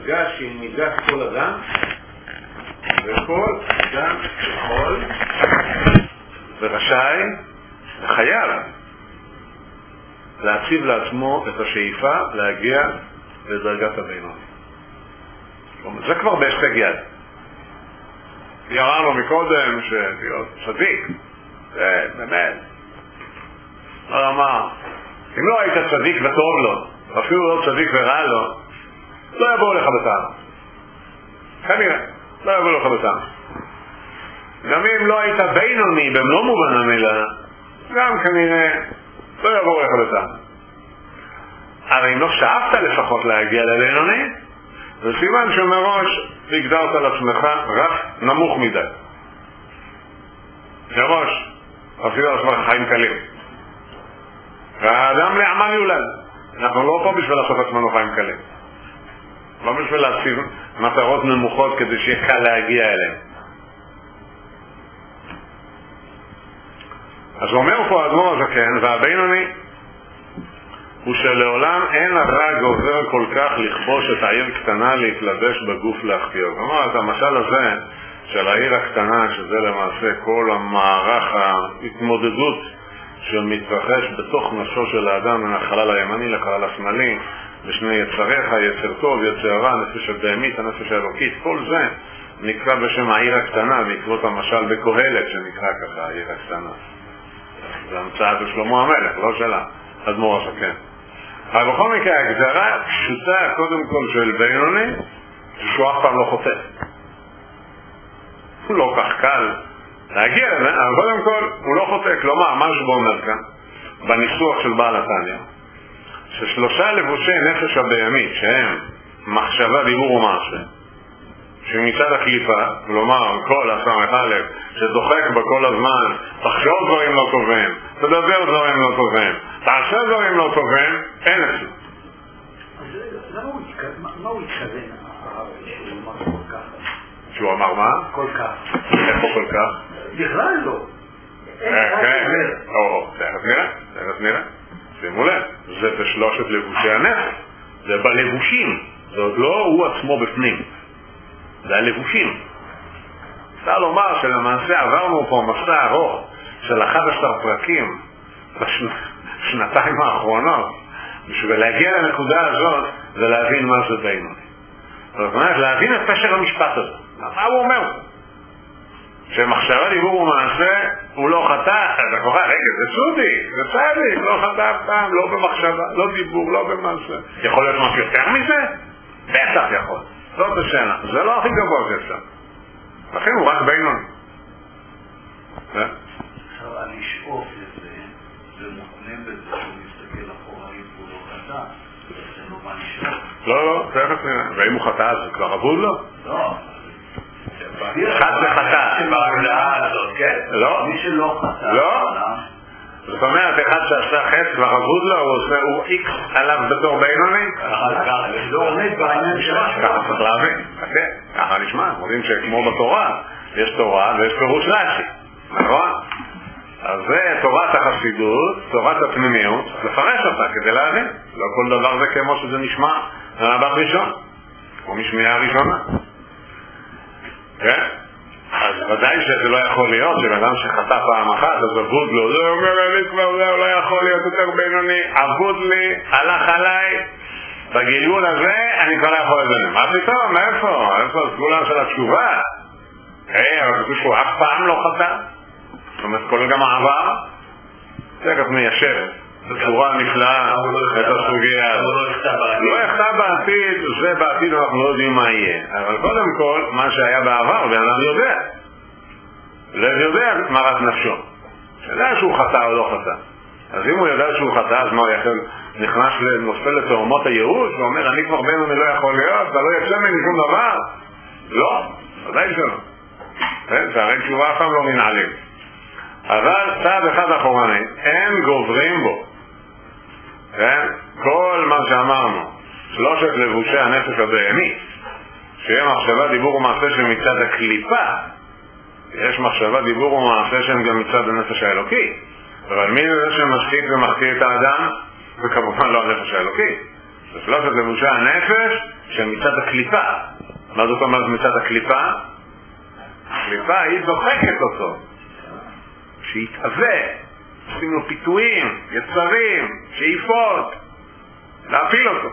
מדרגה שהיא מידת כל אדם, וכל אדם יכול ורשאי וחייב להציב לעצמו את השאיפה להגיע לדרגת הבינוני. זה כבר בהישג יד. יראה לו מקודם שלהיות צדיק, זה באמת לא אמר, אם לא היית צדיק וטוב לו, אפילו לא צדיק ורע לו, לא יבואו לך בטעם. כנראה, לא יבואו לך בטעם. גם אם לא היית בינוני במלוא מובן המילה, גם כנראה לא יבואו לך בטעם. אבל אם לא שאפת לפחות להגיע לבינוני, זה סימן שמראש הגדרת על עצמך רף נמוך מדי. מראש אפילו על עצמך חיים קלים. והאדם לעמל יולד. אנחנו לא פה בשביל לעשות עצמנו חיים קלים. לא בשביל להציב מטרות נמוכות כדי שיהיה קל להגיע אליהם. אז הוא אומר פה האדמו"ר הזקן, והבינוני הוא שלעולם אין הרע גובר כל כך לכבוש את העיר קטנה להתלבש בגוף להחטיא. זאת אומרת, המשל הזה של העיר הקטנה, שזה למעשה כל המערך ההתמודדות שמתרחש בתוך נפשו של האדם מן החלל הימני לחלל השמאלי, לשני יצריך, יצר טוב, יצר רע, נפש הבהמית, הנפש האלוקית, כל זה נקרא בשם העיר הקטנה, בעקבות המשל בקהלת שנקרא ככה, העיר הקטנה. זה המצאה של שלמה המלך, לא שלה, אדמו"ר הזקן. אבל בכל מקרה, הגדרה פשוטה קודם כל של בינוני, שהוא אף פעם לא חוטא. הוא לא כך קל להגיע לזה, אבל קודם כל הוא לא חוטא. כלומר, מה שבו אומר כאן, בניסוח של בעל התניא, ששלושה לבושי נפש הבהמית, שהם מחשבה, דיבור ומעשה, שמצד הקליפה, כלומר כל הסמך א', שדוחק בה כל הזמן, תחשוב דברים לא טובים, תדבר דברים לא טובים, תעשה דברים לא טובים, אין אצלו. אז מה הוא התכוון שהוא אמר כל כך? שהוא אמר מה? כל כך. איפה כל כך? בכלל לא. תכף נראה. שימו לב, זה בשלושת לבושי הנפש, זה בלבושים, זה עוד לא הוא עצמו בפנים, זה הלבושים. אפשר לומר שלמעשה עברנו פה מסע ארוך של 11 פרקים בשנתיים האחרונות בשביל להגיע לנקודה הזאת ולהבין מה זה בינוני. זאת אומרת, להבין את פשר המשפט הזה. מה הוא אומר? שמחשבה, דיבור ומעשה הוא לא חטא. אתה קורא, רגע, זה סודי, זה צדיק, לא חטא אף פעם, לא במחשבה, לא דיבור, לא במעשה. יכול להיות משהו יותר מזה? בטח יכול. זאת השאלה. זה לא הכי גבוה שאפשר. לכן הוא רק בינוני. עכשיו, לשאוף לזה, זה מוכנה בזה שהוא מסתכל אחורה אם הוא לא חטא. זה לא מה לשאוף. לא, תכף נראה. ואם הוא חטא, זה כבר עבוד לו? לא. חד וחטא. שבהגדרה הזאת, כן. לא. מי שלא חטא. לא. זאת אומרת, אחד שעשה חטא כבר עבוד לו, הוא איקס עליו בתור בינוני? לא עומד בעניין שלך. ככה צריך להבין. ככה נשמע. אומרים שכמו בתורה, יש תורה ויש פירוש רש"י. נכון? אז זה תורת החסידות, תורת הפנימיות, לפרש אותה כדי להבין. לא כל דבר זה כמו שזה נשמע במבט ראשון, או משמיעה הראשונה. כן? אז ודאי שזה לא יכול להיות שבאדם שחטא פעם אחת, אז עבוד לו, זה אומר לי כבר, זה לא יכול להיות יותר בינוני, עבוד לי, הלך עליי, בגלגול הזה אני כבר לא יכול לדעת. מה פתאום? איפה? איפה הסגולה של התשובה? אבל זה שהוא אף פעם לא חטא. זאת אומרת, כולל גם העבר, תכף מיישב בצורה נפלאה את הסוגיה הזאת. לא יחטא בעתיד, זה בעתיד אנחנו לא יודעים מה יהיה. אבל קודם כל, מה שהיה בעבר, ואנחנו יודע. לב יודע מרת נפשו. יודע שהוא חטא או לא חטא. אז אם הוא יודע שהוא חטא, אז מה הוא יכול? נכנס לנושא לתאומות הייאוש, ואומר, אני כבר בינוני לא יכול להיות, אתה לא יצא ממני שום דבר. לא, ודאי שלא. והרי תשובה אף פעם לא מנהלים. אבל צעד אחד אחורני, אין גוברים בו. כן? כל מה שאמרנו, שלושת לבושי הנפש הבהמית, שיהיה מחשבה, דיבור ומעשה שמצד הקליפה, יש מחשבה, דיבור ומעשה שהם גם מצד הנפש האלוקי. אבל מי זה שמשתיק ומחטיא את האדם? וכמובן לא הנפש האלוקי. זה שלושת לבושי הנפש שמצד הקליפה. מה זאת אומרת מצד הקליפה? הקליפה היא דוחקת אותו, שיתהווה, עושים לו פיתויים, יצרים, שאיפות, להפיל אותו.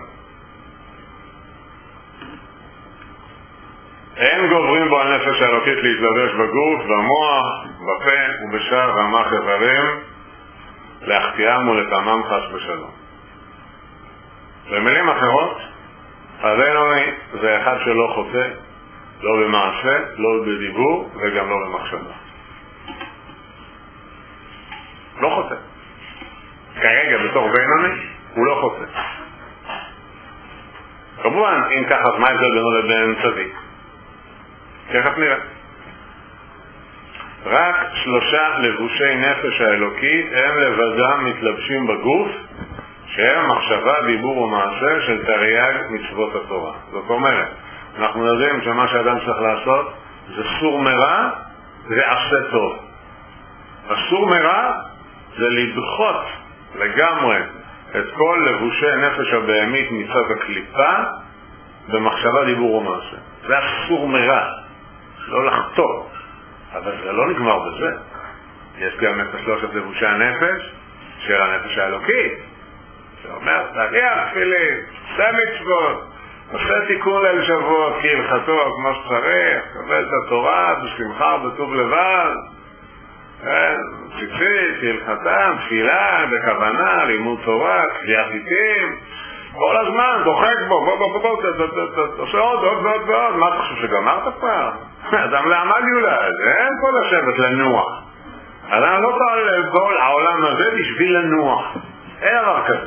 אין גוברים בו על נפש האלוקית להתלבש בגוף, במוח, בפה ובשאר רמ"ח איברים, להחטיאם ולטעמם חס ושלום. במילים אחרות, הבינוני זה אחד שלא חוטא, לא במעשה, לא בדיבור וגם לא במחשבה. לא חוטא. כרגע בתור בינוני הוא לא חוטא. כמובן, אם ככה, אז מה ההבדל בינו לבין צדיק? תכף נראה. רק 3 לבושי נפש האלוקית הם לבדם מתלבשים בגוף, שהם מחשבה, דיבור ומעשה של תרי"ג מצוות התורה. זאת אומרת, אנחנו יודעים שמה שאדם צריך לעשות זה סור מרע ועשה טוב. הסור מרע זה לדחות לגמרי את כל לבושי נפש הבהמית מצד הקליפה במחשבה, דיבור ומעשה. זה הסור מרע, לא לחטוא. אבל זה לא נגמר בזה. יש גם את 3 לבושי הנפש של הנפש האלוקית, שאומר, תרי"ג תפילין, עשה מצוות, עושה תיקון ליל שבועות כהלכתו כמו שצריך, קבל את התורה בשמחה ובטוב לבב, ציצית, כהלכתם, תפילה, בכוונה, לימוד תורה, קריאת עיתים, כל הזמן דוחק בו, בוא, עושה עוד, מה אתה חושב שגמרת כבר? אדם לעמל יולד, אין פה לשבת לנוח. אדם לא כל העולם הזה בשביל לנוח, אין דבר כזה.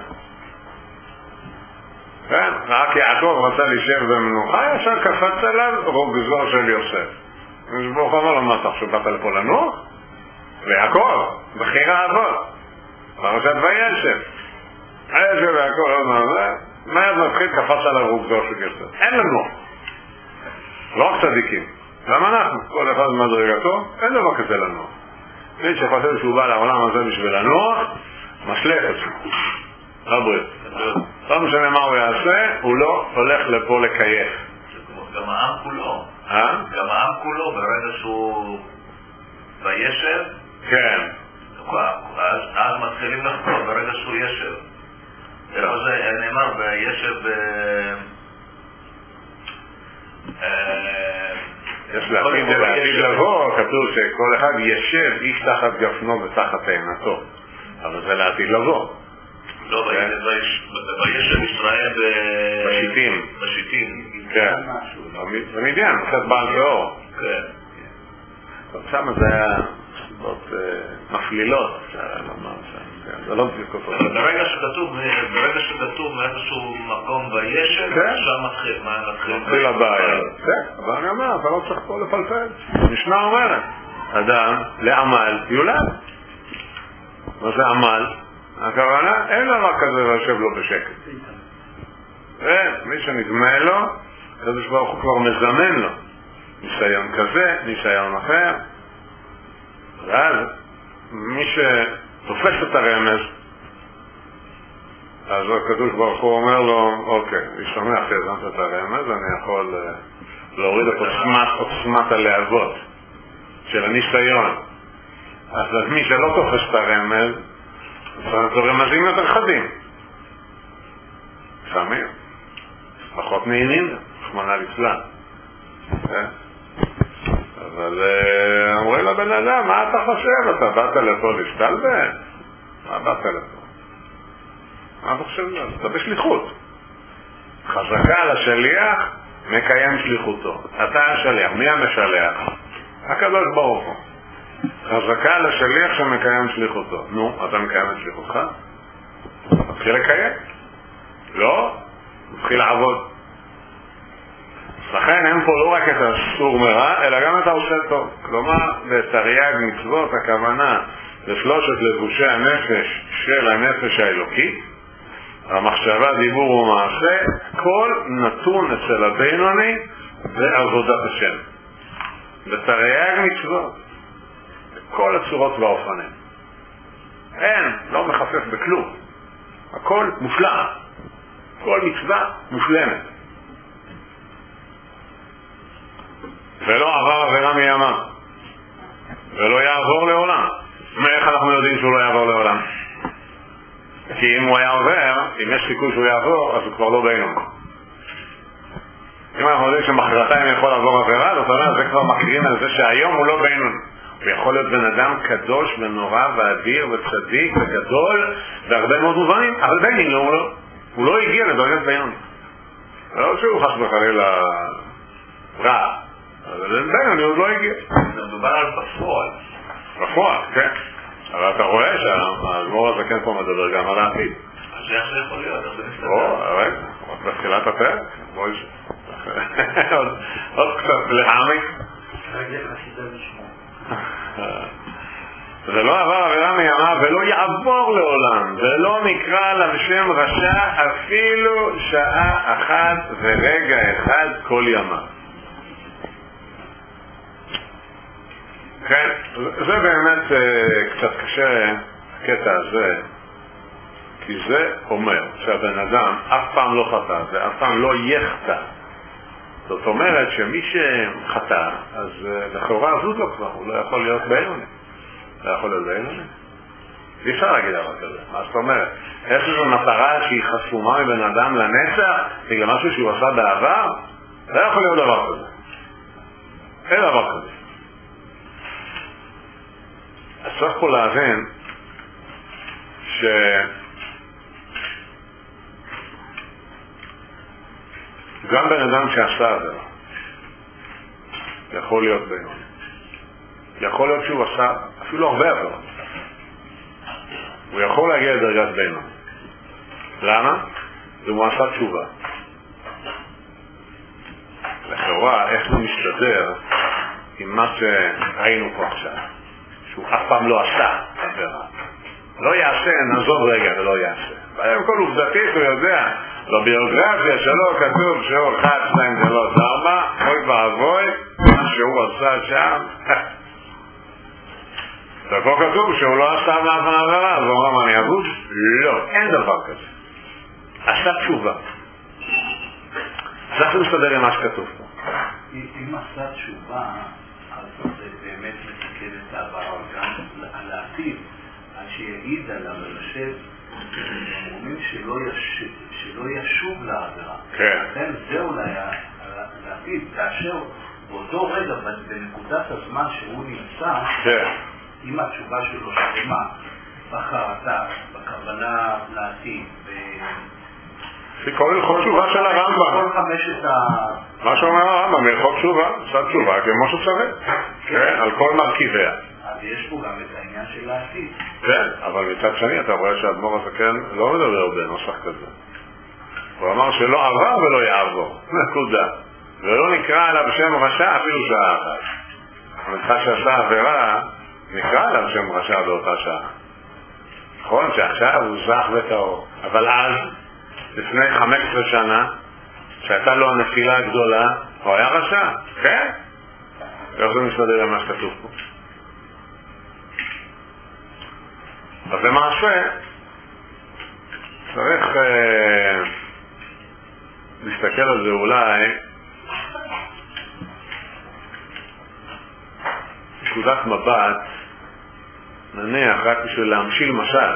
כן, רק יעקב רצה להישאר במנוחה, ישר קפץ עליו רוגזו של יוסף. ברוך אמר לו, מה אתה חושב, באת לפה לנוח? ויעקב, בחיר האבות, פרשת וישב. הישב ויעקב, מה מתחיל קפץ עליו רוגזו של יוסף? אין לנוח. לא רק צדיקים. למה אנחנו? כל אחד מדרגתו, אין דבר כזה לנוח. מי שחושב שהוא בא לעולם הזה בשביל לנוח, משלך את זה. רבrit. לא משנה מה הוא יעשה, הוא לא הולך לפה לקייף. גם העם כולו. גם העם כולו, ברגע שהוא בישב, כן. אז מתחילים לחזור, ברגע שהוא ישב. זה נאמר בישב יש לעתיד לבוא, כתוב שכל אחד ישב איש תחת גפנו ותחת תאנתו, אבל זה לעתיד לבוא. לא, בישב ישראל בשיטים. כן, במדיין, קצת בעל תיאור. כן. שם זה היה סיבות מפלילות, זה לא בדיוק אותו. ברגע שכתוב מאיזשהו מקום בישב, שם מתחיל הבעיה. כן, אבל אני אומר, אתה לא צריך פה לפלפל. המשנה אומרת, אדם לעמל יולד. מה זה עמל? הכוונה, אין דבר כזה וישב לו בשקט. מי שנדמה לו, הקדוש ברוך הוא כבר מזמן לו ניסיון כזה, ניסיון אחר, ואז מי שתופס את הרמז, אז הקדוש ברוך הוא אומר לו, אוקיי, אני שמח שהזנת את הרמז, אני יכול להוריד את עוצמת הלהבות של הניסיון. אז מי שלא תופס את הרמז, זה רמזים יותר חדים. לפעמים פחות נעימים, רחמנא ליצלן. אבל אומרים לבן אדם, מה אתה חושב? אתה באת לפה להשתלבן? מה באת לפה? מה אתה חושב? אתה בשליחות. חזקה על השליח, מקיים שליחותו. אתה השליח. מי המשלח? הקדוש ברוך הוא. חזקה על השליח שמקיים שליחותו. נו, אתה מקיים את שליחותך? מתחיל לקיים. לא? מתחיל לעבוד. לכן אין פה לא רק את הסור מרע, אלא גם את העושה טוב. כלומר, בתרי"ג מצוות הכוונה לשלושת לבושי הנפש של הנפש האלוקית, המחשבה, דיבור ומעשה, כל נתון אצל הבינוני בעבודת השם. בתרי"ג מצוות, בכל הצורות והאופנים. אין, לא מחפף בכלום. הכל מושלם. כל מצווה מושלמת. ולא עבר עבירה מימה. ולא יעבור לעולם. מאיך אנחנו יודעים שהוא לא יעבור לעולם? כי אם הוא היה עובר, אם יש סיכוי שהוא יעבור, אז הוא כבר לא בינו. אם אנחנו יודעים שמחרתיים יכול לעבור עבירה, זאת אומרת, זה כבר מכירים על זה שהיום הוא לא בינו. הוא יכול להיות בן אדם קדוש ונורא ואדיר וצדיק וגדול בהרבה מאוד מובנים, אבל בינו הוא לא הגיע לדרגת בינו. לא שהוא חס וחלילה רע, אבל בינו הוא לא הגיע. זה מדובר על בפועל. בפועל, כן. אבל אתה רואה שהאדמו"ר הזה כן פה מדבר גם על העתיד. אז איך זה יכול להיות? רגע, עוד בתחילת הפרק. עוד קצת להעמיק. זה לא עבר עבירה מימה ולא יעבור לעולם, ולא נקרא עליו שם רשע אפילו שעה אחת ורגע אחד כל ימה. כן, זה באמת קצת קשה הקטע הזה, כי זה אומר שהבן אדם אף פעם לא חטא ואף פעם לא יחטא. זאת אומרת שמי שחטא, אז לכאורה זוז לו כבר, הוא לא יכול להיות בינוני. לא יכול להיות בינוני. אי אפשר להגיד דבר כזה. מה זאת אומרת? יש איזו מטרה שהיא חסומה מבן אדם לנצח בגלל משהו שהוא עשה בעבר? לא יכול להיות דבר כזה. אין דבר כזה. אז צריך פה להבין גם בן אדם שעשה את זה יכול להיות בינוני. יכול להיות שהוא עשה אפילו הרבה עבירות. הוא יכול להגיע לדרגת בינוני. למה? זה הוא עשה תשובה. לכאורה, איך הוא משתדר עם מה שראינו פה עכשיו? שהוא אף פעם לא עשה עבירה. לא יעשה, נעזוב רגע ולא יעשה. והיום כל עובדתית הוא יודע, בביוגרפיה שלו כתוב שהוא 1, 2, 3, 4, אוי ואבוי, מה שהוא עשה שם. ופה כתוב שהוא לא עשה מאף עבירה, אז הוא אומר, אני אבוד? לא, אין דבר כזה. עשה תשובה. אז איך הוא מסתדר עם מה שכתוב פה? אם עשה תשובה, אז זה באמת מתקן את העבר, גם על העתיד, עד שיעיד עליו ולשב, אומרים שלא ישוב לעבירה. כן. לכן זה אולי לעתיד, כאשר באותו רגע, בנקודת הזמן שהוא נמצא, כן. עם התשובה שלו שלמה, בחרטה, בכוונה לעתיד, כל הלכות תשובה של הרמב"ם. כל חמשת מה שאומר הרמב"ם, הלכות תשובה, עשה תשובה כמו שצריך. כן, על כל מרכיביה. אז יש פה גם את העניין של העתיד. כן, אבל מצד שני אתה רואה שהאדמו"ר הזקן לא מדבר בנוסח כזה. הוא אמר שלא עבר ולא יעבור. נקודה. ולא נקרא עליו שם רשע אפילו שעה אחת. המצחה שעשה עבירה, נקרא עליו שם רשע באותה שעה. נכון שעכשיו הוא זך וטהור. אבל אז, לפני 15 שנה, שהייתה לו הנפילה הגדולה, הוא היה רשע. כן? איך זה מסתדר על מה שכתוב פה? אז למעשה, צריך להסתכל על זה אולי נקודת מבט, נניח רק בשביל להמשיל משל,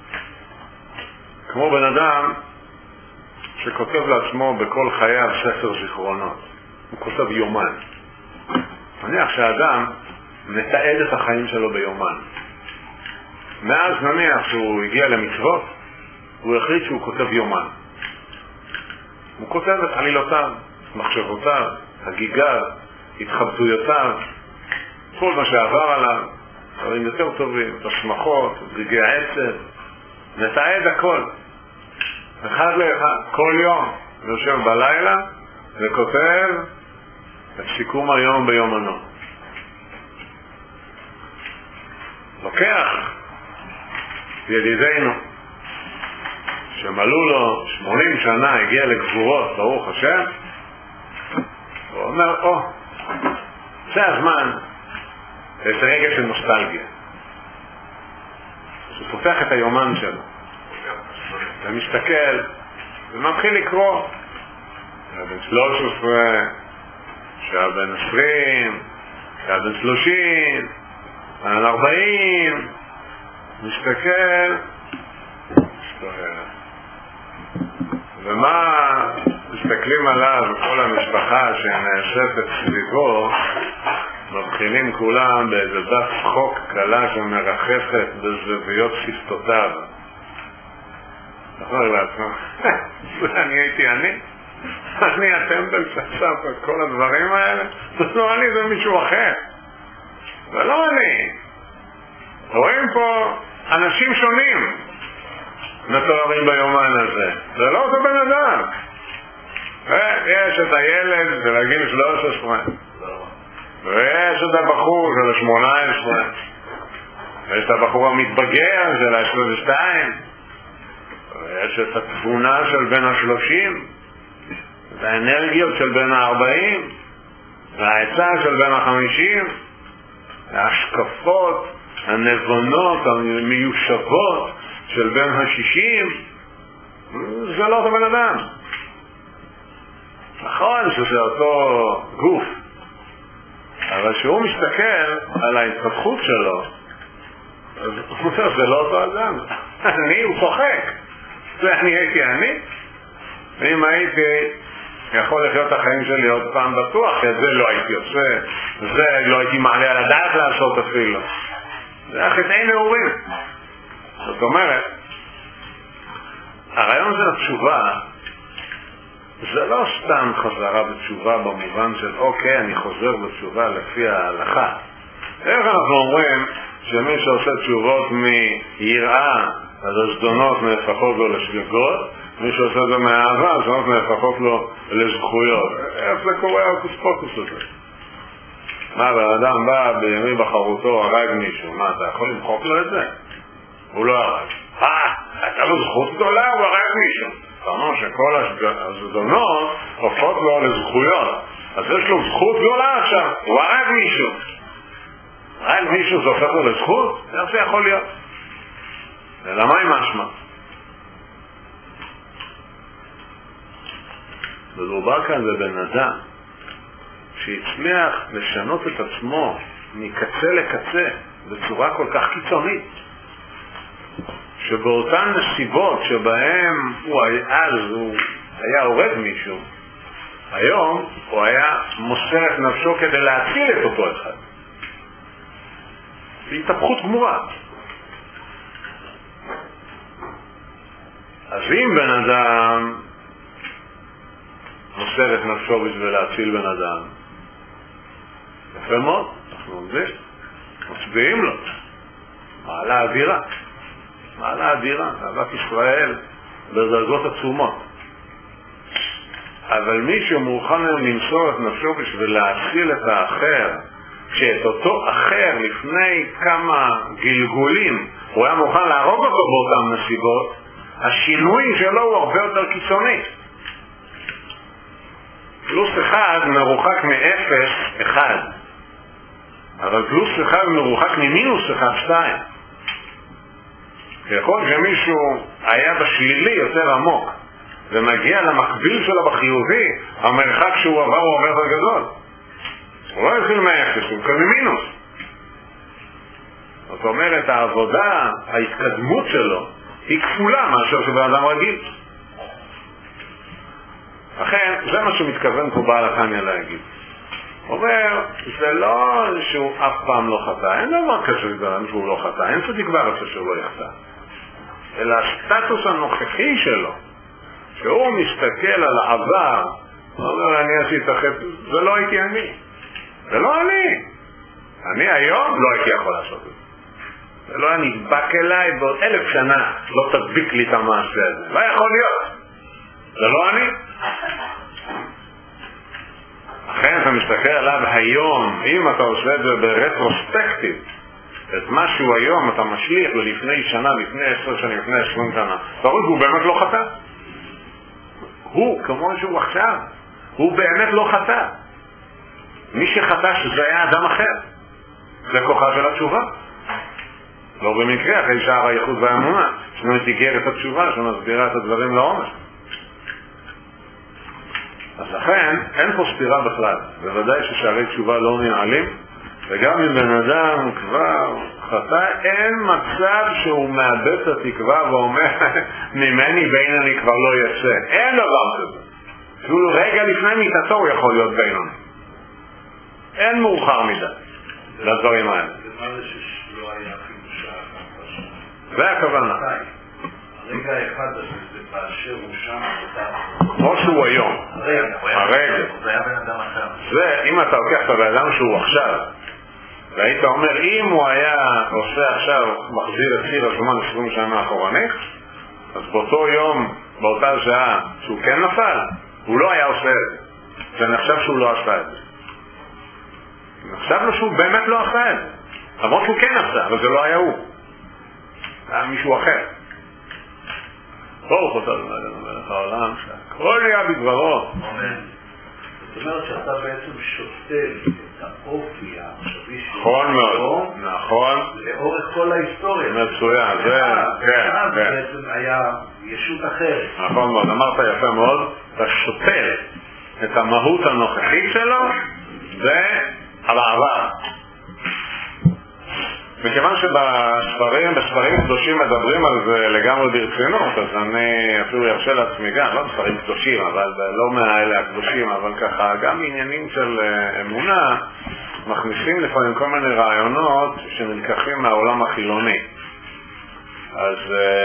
כמו בן אדם שכותב לעצמו בכל חייו ספר זיכרונות. הוא כותב יומן. נניח שהאדם מתעד את החיים שלו ביומן. מאז נניח שהוא הגיע למצוות, הוא החליט שהוא כותב יומן. הוא כותב את עלילותיו, מחשבותיו, הגיגיו, התחבטויותיו, כל מה שעבר עליו, דברים יותר טובים, השמחות, רגעי העצב, מתעד הכל. אחד לאחד, כל יום, יושב בלילה וכותב את סיכום היום ביומנו. לוקח ידידנו שמלאו לו 80 שנה, הגיע לגבורות, ברוך השם, הוא אומר, זה הזמן, זה רגע של נוסטלגיה. אז הוא פותח את היומן שלו ומסתכל ומתחיל לקרוא. שהיה בן 13, שהיה בן 20, שהיה בן 30, בן 40, מסתכל, ומה מסתכלים עליו וכל המשפחה שנאספת סביבו, מבחינים כולם באיזה דת צחוק קלה שמרחפת בזוויות שפתותיו. אומר לעצמו, אני הייתי אני הטמבל שעשה את כל הדברים האלה? זה לא אני, זה מישהו אחר. זה לא אני. רואים פה אנשים שונים מתוארים ביומן הזה. זה לא אותו בן אדם. יש את הילד של הגיל 13, ויש את הבחור של 18, ויש את הבחור המתבגר של 22, ויש את התבונה של בין 30, את האנרגיות של בין 40, והעצה של בין 50, ההשקפות הנבונות המיושבות של בין 60. זה לא אותו בן אדם. נכון שזה אותו גוף, אבל כשהוא מסתכל על ההתפתחות שלו, אז הוא אומר, זה לא אותו אדם. הוא צוחק. אני הייתי אני, ואם הייתי יכול לחיות את החיים שלי עוד פעם בטוח, את זה לא הייתי עושה, זה לא הייתי מעלה על הדעת לעשות אפילו. זה היה חטאי נעורים. זאת אומרת, הרעיון של התשובה זה לא סתם חזרה בתשובה במובן של אוקיי, אני חוזר בתשובה לפי ההלכה. איך אנחנו אומרים שמי שעושה תשובות מיראה, אז הזדונות נהפכות לו לשגגות, מי שעושה את זה מהאהבה, הזדונות נהפכות לו לזכויות. איך זה קורה על פוקוס הזה? מה, האדם בא בימי בחרותו, הרג מישהו, מה, אתה יכול למחוק לו את זה? הוא לא הרג. הייתה לו זכות גדולה, הוא הרג מישהו. זאת אומרת שכל הזדונות הופכות לו לזכויות. אז יש לו זכות גדולה עכשיו, הוא הרג מישהו. הרג מישהו זה הופך לו לזכות? איך זה יכול להיות? אלא מה עם משמע? מדובר כאן בבן אדם שהצליח לשנות את עצמו מקצה לקצה בצורה כל כך קיצונית, שבאותן נסיבות שבהם הוא היה הורג מישהו, היום הוא היה מוסר את נפשו כדי להציל את אותו אחד. זה התהפכות גמורה. אז אם בן אדם מוסר את נפשו בשביל להציל בן אדם, יפה מאוד, אנחנו עומדים, מצביעים לו, מעלה אדירה. מעלה אדירה, אהבת ישראל בדרגות עצומות. אבל מי שמוכן למסור את נפשו בשביל להציל את האחר, שאת אותו אחר לפני כמה גלגולים הוא היה מוכן להרוג אותו באותן נסיבות, השינוי שלו הוא הרבה יותר קיצוני. פלוס אחד מרוחק מאפס אחד, אבל פלוס אחד מרוחק ממינוס אחד שתיים. יכול שמישהו היה בשלילי יותר עמוק ומגיע למקביל שלו בחיובי, המרחק שהוא עבר הוא הרבה יותר גדול. הוא לא התחיל מאפס, הוא כאן ממינוס. זאת אומרת, העבודה, ההתקדמות שלו היא כפולה מאשר שבן אדם רגיל. לכן, זה מה שמתכוון פה בעל התניא להגיד. הוא אומר, זה לא שהוא אף פעם לא חטא, אין דבר כזה שהוא לא חטא, אין צדיק בארץ שהוא לא יחטא. אלא הסטטוס הנוכחי שלו, שהוא מסתכל על העבר, הוא אומר, אני עשיתי את החטא, זה לא הייתי אני. זה לא אני היום לא הייתי יכול לעשות את זה. זה לא היה נדבק אליי, בעוד 1000 שנה לא תדביק לי את המעשה הזה. לא יכול להיות. זה לא אני. לכן אתה מסתכל עליו היום, אם אתה עושה את זה ברטרוספקטיב, את משהו היום אתה משליך ללפני שנה, לפני 10 שנים, לפני 20 שנה, אתה רואה, הוא באמת לא חטא. הוא, כמו שהוא עכשיו, הוא באמת לא חטא. מי שחטא שזה היה אדם אחר. זה כוחה של התשובה. לא במקרה, אחרי שער הייחוד והאמונה, שמתיגר את התשובה, שמסבירה את הדברים לעומק. אז לכן אין פה סתירה בכלל. בוודאי ששערי תשובה לא ננעלים, וגם אם בן אדם כבר חטא, אין מצב שהוא מאבד את התקווה ואומר ממני בינוני כבר לא יצא. אין דבר כזה. אפילו רגע לפני מיתתו הוא יכול להיות בינוני. אין מאוחר מדי לדברים האלה. ומה זה שלא היה חידושה אחת? זה הכוונה. הרגע האחד הזה זה באשר הוא שם כמו שהוא היום. הרגע. זה היה בן אדם אחר. זה, אם אתה לוקח את הבן אדם שהוא עכשיו, והיית אומר, אם הוא היה עושה עכשיו, מחזיר את ציר הזמן 20 שנה אחורנית, אז באותו יום, באותה שעה, שהוא כן נפל, הוא לא היה עושה את זה. זה נחשב שהוא לא עשה את זה. נחשב לו שהוא באמת לא עשה את זה. למרות שהוא כן עשה, אבל זה לא היה הוא. זה היה מישהו אחר. ברוך אותו למלך העולם, שהכל היה בדברו. זאת אומרת שאתה בעצם שותל את האופי העכשווי שלו. נכון מאוד, נכון. לאורך כל ההיסטוריה. מצוין, זה, כן. בעצם היה ישות אחרת. נכון מאוד, אמרת יפה מאוד, אתה שותל את המהות הנוכחית שלו, זה על העבר. מכיוון שבספרים קדושים מדברים על זה לגמרי ברצינות, אז אני אפילו ירשה לעצמי גם, לא בספרים קדושים, אבל לא מהאלה הקדושים, אבל ככה, גם עניינים של אמונה, מכניסים לפעמים כל מיני רעיונות שנלקחים מהעולם החילוני. אז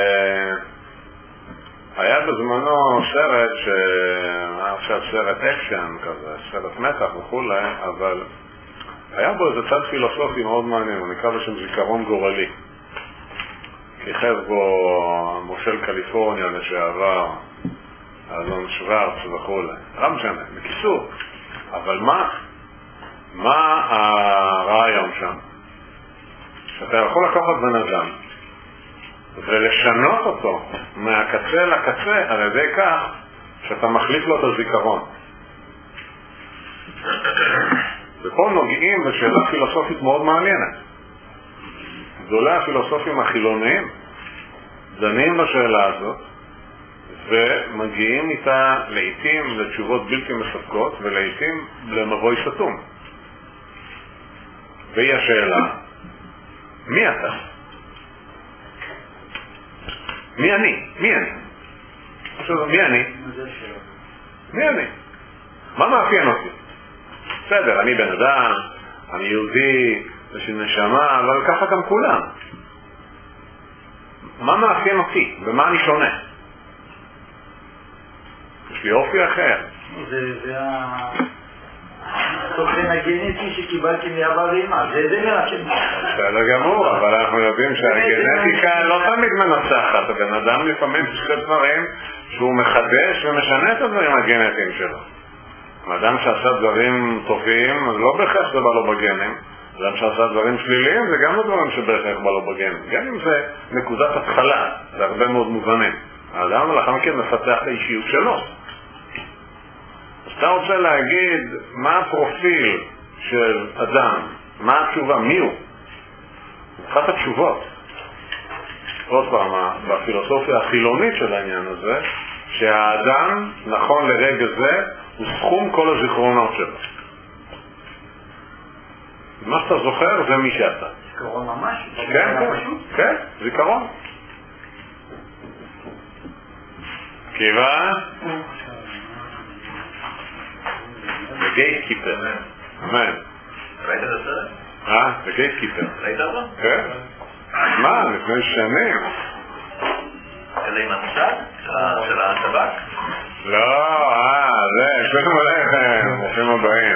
היה בזמנו סרט, שהיה עכשיו סרט אקשן כזה, סרט מתח וכולי, אבל היה בו איזה צד פילוסופי מאוד מעניין, הוא נקרא בשם זיכרון גורלי. כיכב בו מושל קליפורניה לשעבר, אלון שוורץ וכולי. לא משנה, בקיצור. אבל מה הרעיון שם? שאתה יכול לקחת בן אדם ולשנות אותו מהקצה לקצה על ידי כך שאתה מחליף לו את הזיכרון. ופה נוגעים בשאלה פילוסופית מאוד מעניינת. גדולי הפילוסופים החילוניים דנים בשאלה הזאת ומגיעים איתה לעתים לתשובות בלתי מספקות ולעתים למבוי סתום. והיא השאלה, מי אתה? מי אני? מי אני? מי אני? מי אני? מה מאפיין אותי? בסדר, אני בן אדם, אני יהודי, יש לי נשמה, אבל ככה גם כולם. מה מאפיין אותי? ומה אני שונה? יש לי אופי אחר. זה התוכן הגנטי שקיבלתי מאבא ואמא, זה מאפיין. בסדר גמור, אבל אנחנו יודעים שהגנטיקה לא תמיד מנצחת. הבן אדם לפעמים שני דברים שהוא מחדש ומשנה את הדברים הגנטיים שלו. אדם שעשה דברים טובים, אז לא בהכרח זה בא לו בגנים. אדם שעשה דברים שליליים, זה גם לא דברים שבהכרח בא לו בגנים. גם אם זה נקודת התחלה, זה הרבה מאוד מובנים. האדם לאחר מכן מפתח את האישיות שלו. אז אתה רוצה להגיד מה הפרופיל של אדם, מה התשובה, מי הוא? אחת התשובות, עוד פעם, בפילוסופיה החילונית של העניין הזה, שהאדם, נכון לרגע זה, הוא סכום כל הזיכרונות שלו. מה שאתה זוכר זה מי שאתה. זיכרון ממש? כן, כן, זיכרון. כיוון? The Gatekeeper. אמן. ראית את הסרט? The Gatekeeper. ראית אותו? כן. מה, לפני שנים. כזה עם המושג? של הטבק? לא, זה, שלום עליכם, ברוכים הבאים.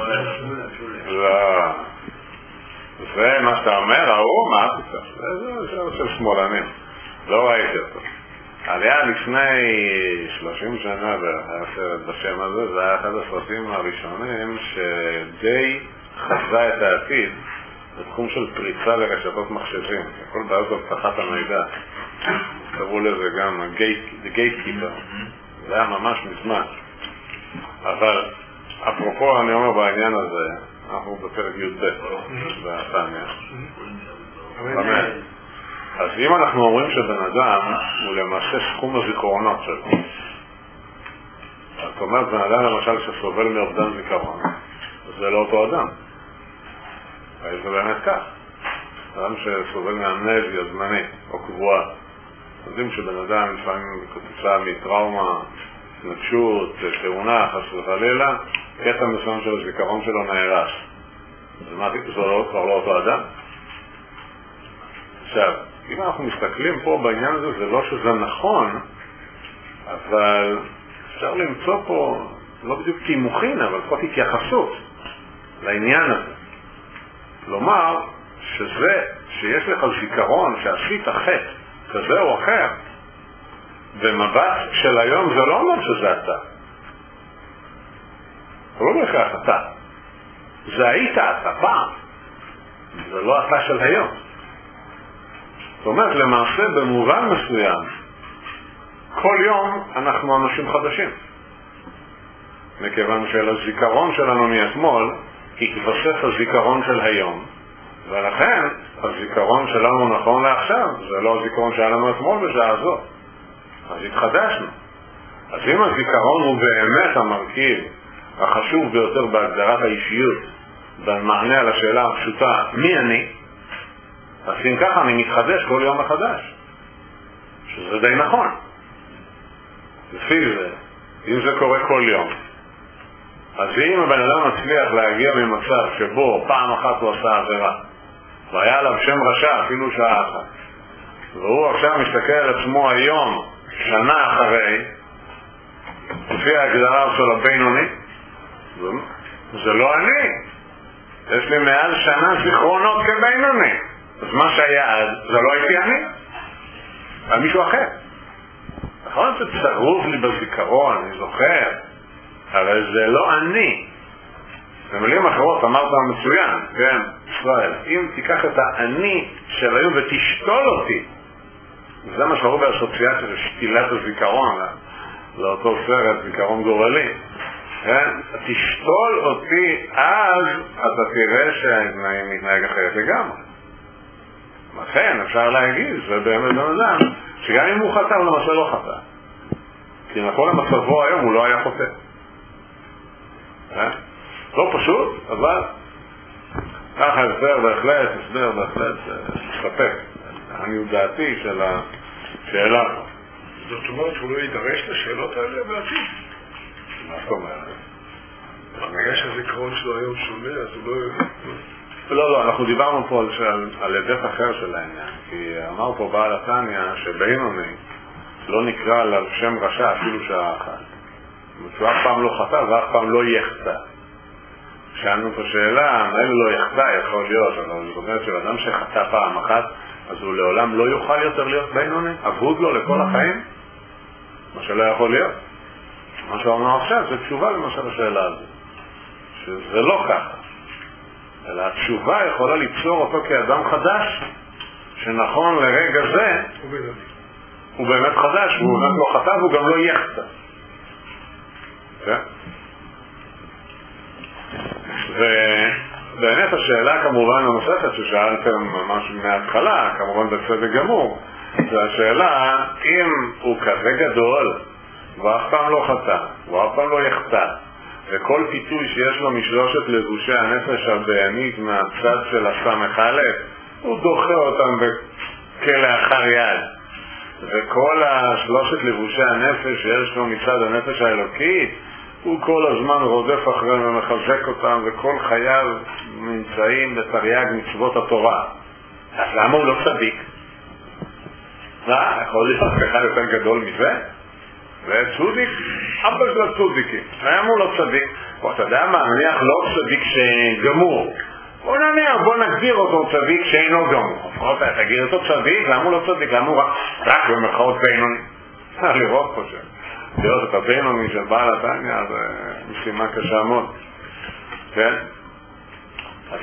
לא. זה מה שאתה אומר, מה פתאום? זה של שמאלנים. לא ראיתי אותו. היה לפני 30 שנה הסרט בשם הזה, זה היה אחד הסרטים הראשונים שדי חזה את העתיד בתחום של פריצה לרשתות מחשבים. הכל בעיות הבטחת המידע. קראו לזה גם The Gatekeeper. זה היה ממש מזמן. אבל אפרופו אני אומר בעניין הזה, אנחנו בפרק י"ב בתניא. באמת. אז אם אנחנו אומרים שבן אדם הוא למעשה סכום הזיכרונות שלו, זאת אומרת, בן אדם למשל שסובל מאובדן זיכרון, זה לא אותו אדם. זה באמת כך. אדם שסובל מאמנזיה זמנית או קבועה, יודעים שבן אדם לפעמים כתוצאה מטראומה, התנגשות, תאונה, חס וחלילה, קטע מסוים של הזיכרון שלו נהרס. אז מה, זה כבר לא אותו אדם? עכשיו, אם אנחנו מסתכלים פה בעניין הזה, זה לא שזה נכון, אבל אפשר למצוא פה, לא בדיוק כימוכין, אבל פה התייחסות לעניין הזה. כלומר, שיש לך זיכרון שעשית חטא כזה או אחר, במבט של היום זה לא אומר שזה אתה. זה לא בהכרח אתה. זה היית אתה פעם. זה לא אתה של היום. זאת אומרת, למעשה במובן מסוים, כל יום אנחנו אנשים חדשים. מכיוון שלזיכרון שלנו מאתמול, התווסף הזיכרון של היום, ולכן הזיכרון שלנו נכון לעכשיו, זה לא הזיכרון שהיה לנו אתמול בשעה הזאת. אז התחדשנו. אז אם הזיכרון הוא באמת המרכיב החשוב ביותר בהגדרת האישיות, במענה על השאלה הפשוטה, מי אני? אז אם ככה אני מתחדש כל יום מחדש. שזה די נכון. לפי זה, אם זה קורה כל יום, אז אם הבן אדם מצליח להגיע ממצב שבו פעם אחת הוא עשה עבירה, והיה עליו שם רשע אפילו שעה אחת, והוא עכשיו מסתכל על עצמו היום, שנה אחרי, לפי ההגדרה של הבינוני, זה לא אני. יש לי מעל שנה זיכרונות כבינוני. אז מה שהיה אז, זה לא הייתי אני. היה מישהו אחר. נכון שצרוב לי בזיכרון, אני זוכר, אבל זה לא אני. במילים אחרות אמרת מצוין, כן, ישראל, אם תיקח את האני של היום ותשתול אותי, זה מה שקורה באסוציאציה של שתילת הזיכרון, לאותו סרט, זיכרון גורלי, כן? תשתול אותי, אז אתה תראה שאני מתנהג אחרת לגמרי. לכן אפשר להגיד, זה באמת בן אדם, שגם אם הוא חטא, הוא למשל לא חטא. כי נכון למצבו היום הוא לא היה חוטא. לא פשוט, אבל ככה הסבר בהחלט מספק. אני דעתי של השאלה. זאת אומרת שהוא לא יידרש לשאלות האלה בעתיד. מה זאת אומרת? בגלל שהזיכרון שלו היום שונה, אז הוא לא... לא, אנחנו דיברנו פה על היבט אחר של העניין. כי אמר פה בעל התניא שבינוני לא נקרא עליו שם רשע אפילו שעה אחת. שהוא אף פעם לא חטא ואף פעם לא יחטא. שאלנו פה שאלה, מה לא יחטא יכול להיות, אבל זאת אומרת שאדם שחטא פעם אחת, אז הוא לעולם לא יוכל יותר להיות בינוני? אבוד לו לכל החיים? מה שלא יכול להיות. מה שאומר עכשיו זה תשובה למשל השאלה הזאת. שזה לא ככה. אלא התשובה יכולה ליצור אותו כאדם חדש, שנכון לרגע זה, הוא באמת חדש, הוא באמת לא חטא והוא גם לא יחטא. כן? ובאמת השאלה כמובן הנוספת ששאלתם ממש מההתחלה, כמובן בצדק גמור, זה השאלה אם הוא כזה גדול ואף פעם לא חטא, ואף פעם לא יחטא, וכל פיתוי שיש לו משלושת לבושי הנפש הבהמית מהצד של הסמך א', הוא דוחה אותם כלאחר יד, וכל השלושת לבושי הנפש שיש לו מצד הנפש האלוקית, הוא כל הזמן רודף אחריהם ומחזק אותם, וכל חייו נמצאים בתרי"ג מצוות התורה. אז למה הוא לא צדיק? יכול להיות אחד יותר גדול מזה? וצודיק? אבא של הצודיקים. למה הוא לא צדיק? אתה יודע מה, נניח לא צדיק שגמור. בוא נגדיר אותו צדיק שאינו גמור. לפחות תגדיר אותו צדיק, למה הוא לא צדיק? למה הוא רק במרכאות בינוני? לראות פה לראות את הבינוני של בעל התניא זה משימה קשה מאוד. כן? אז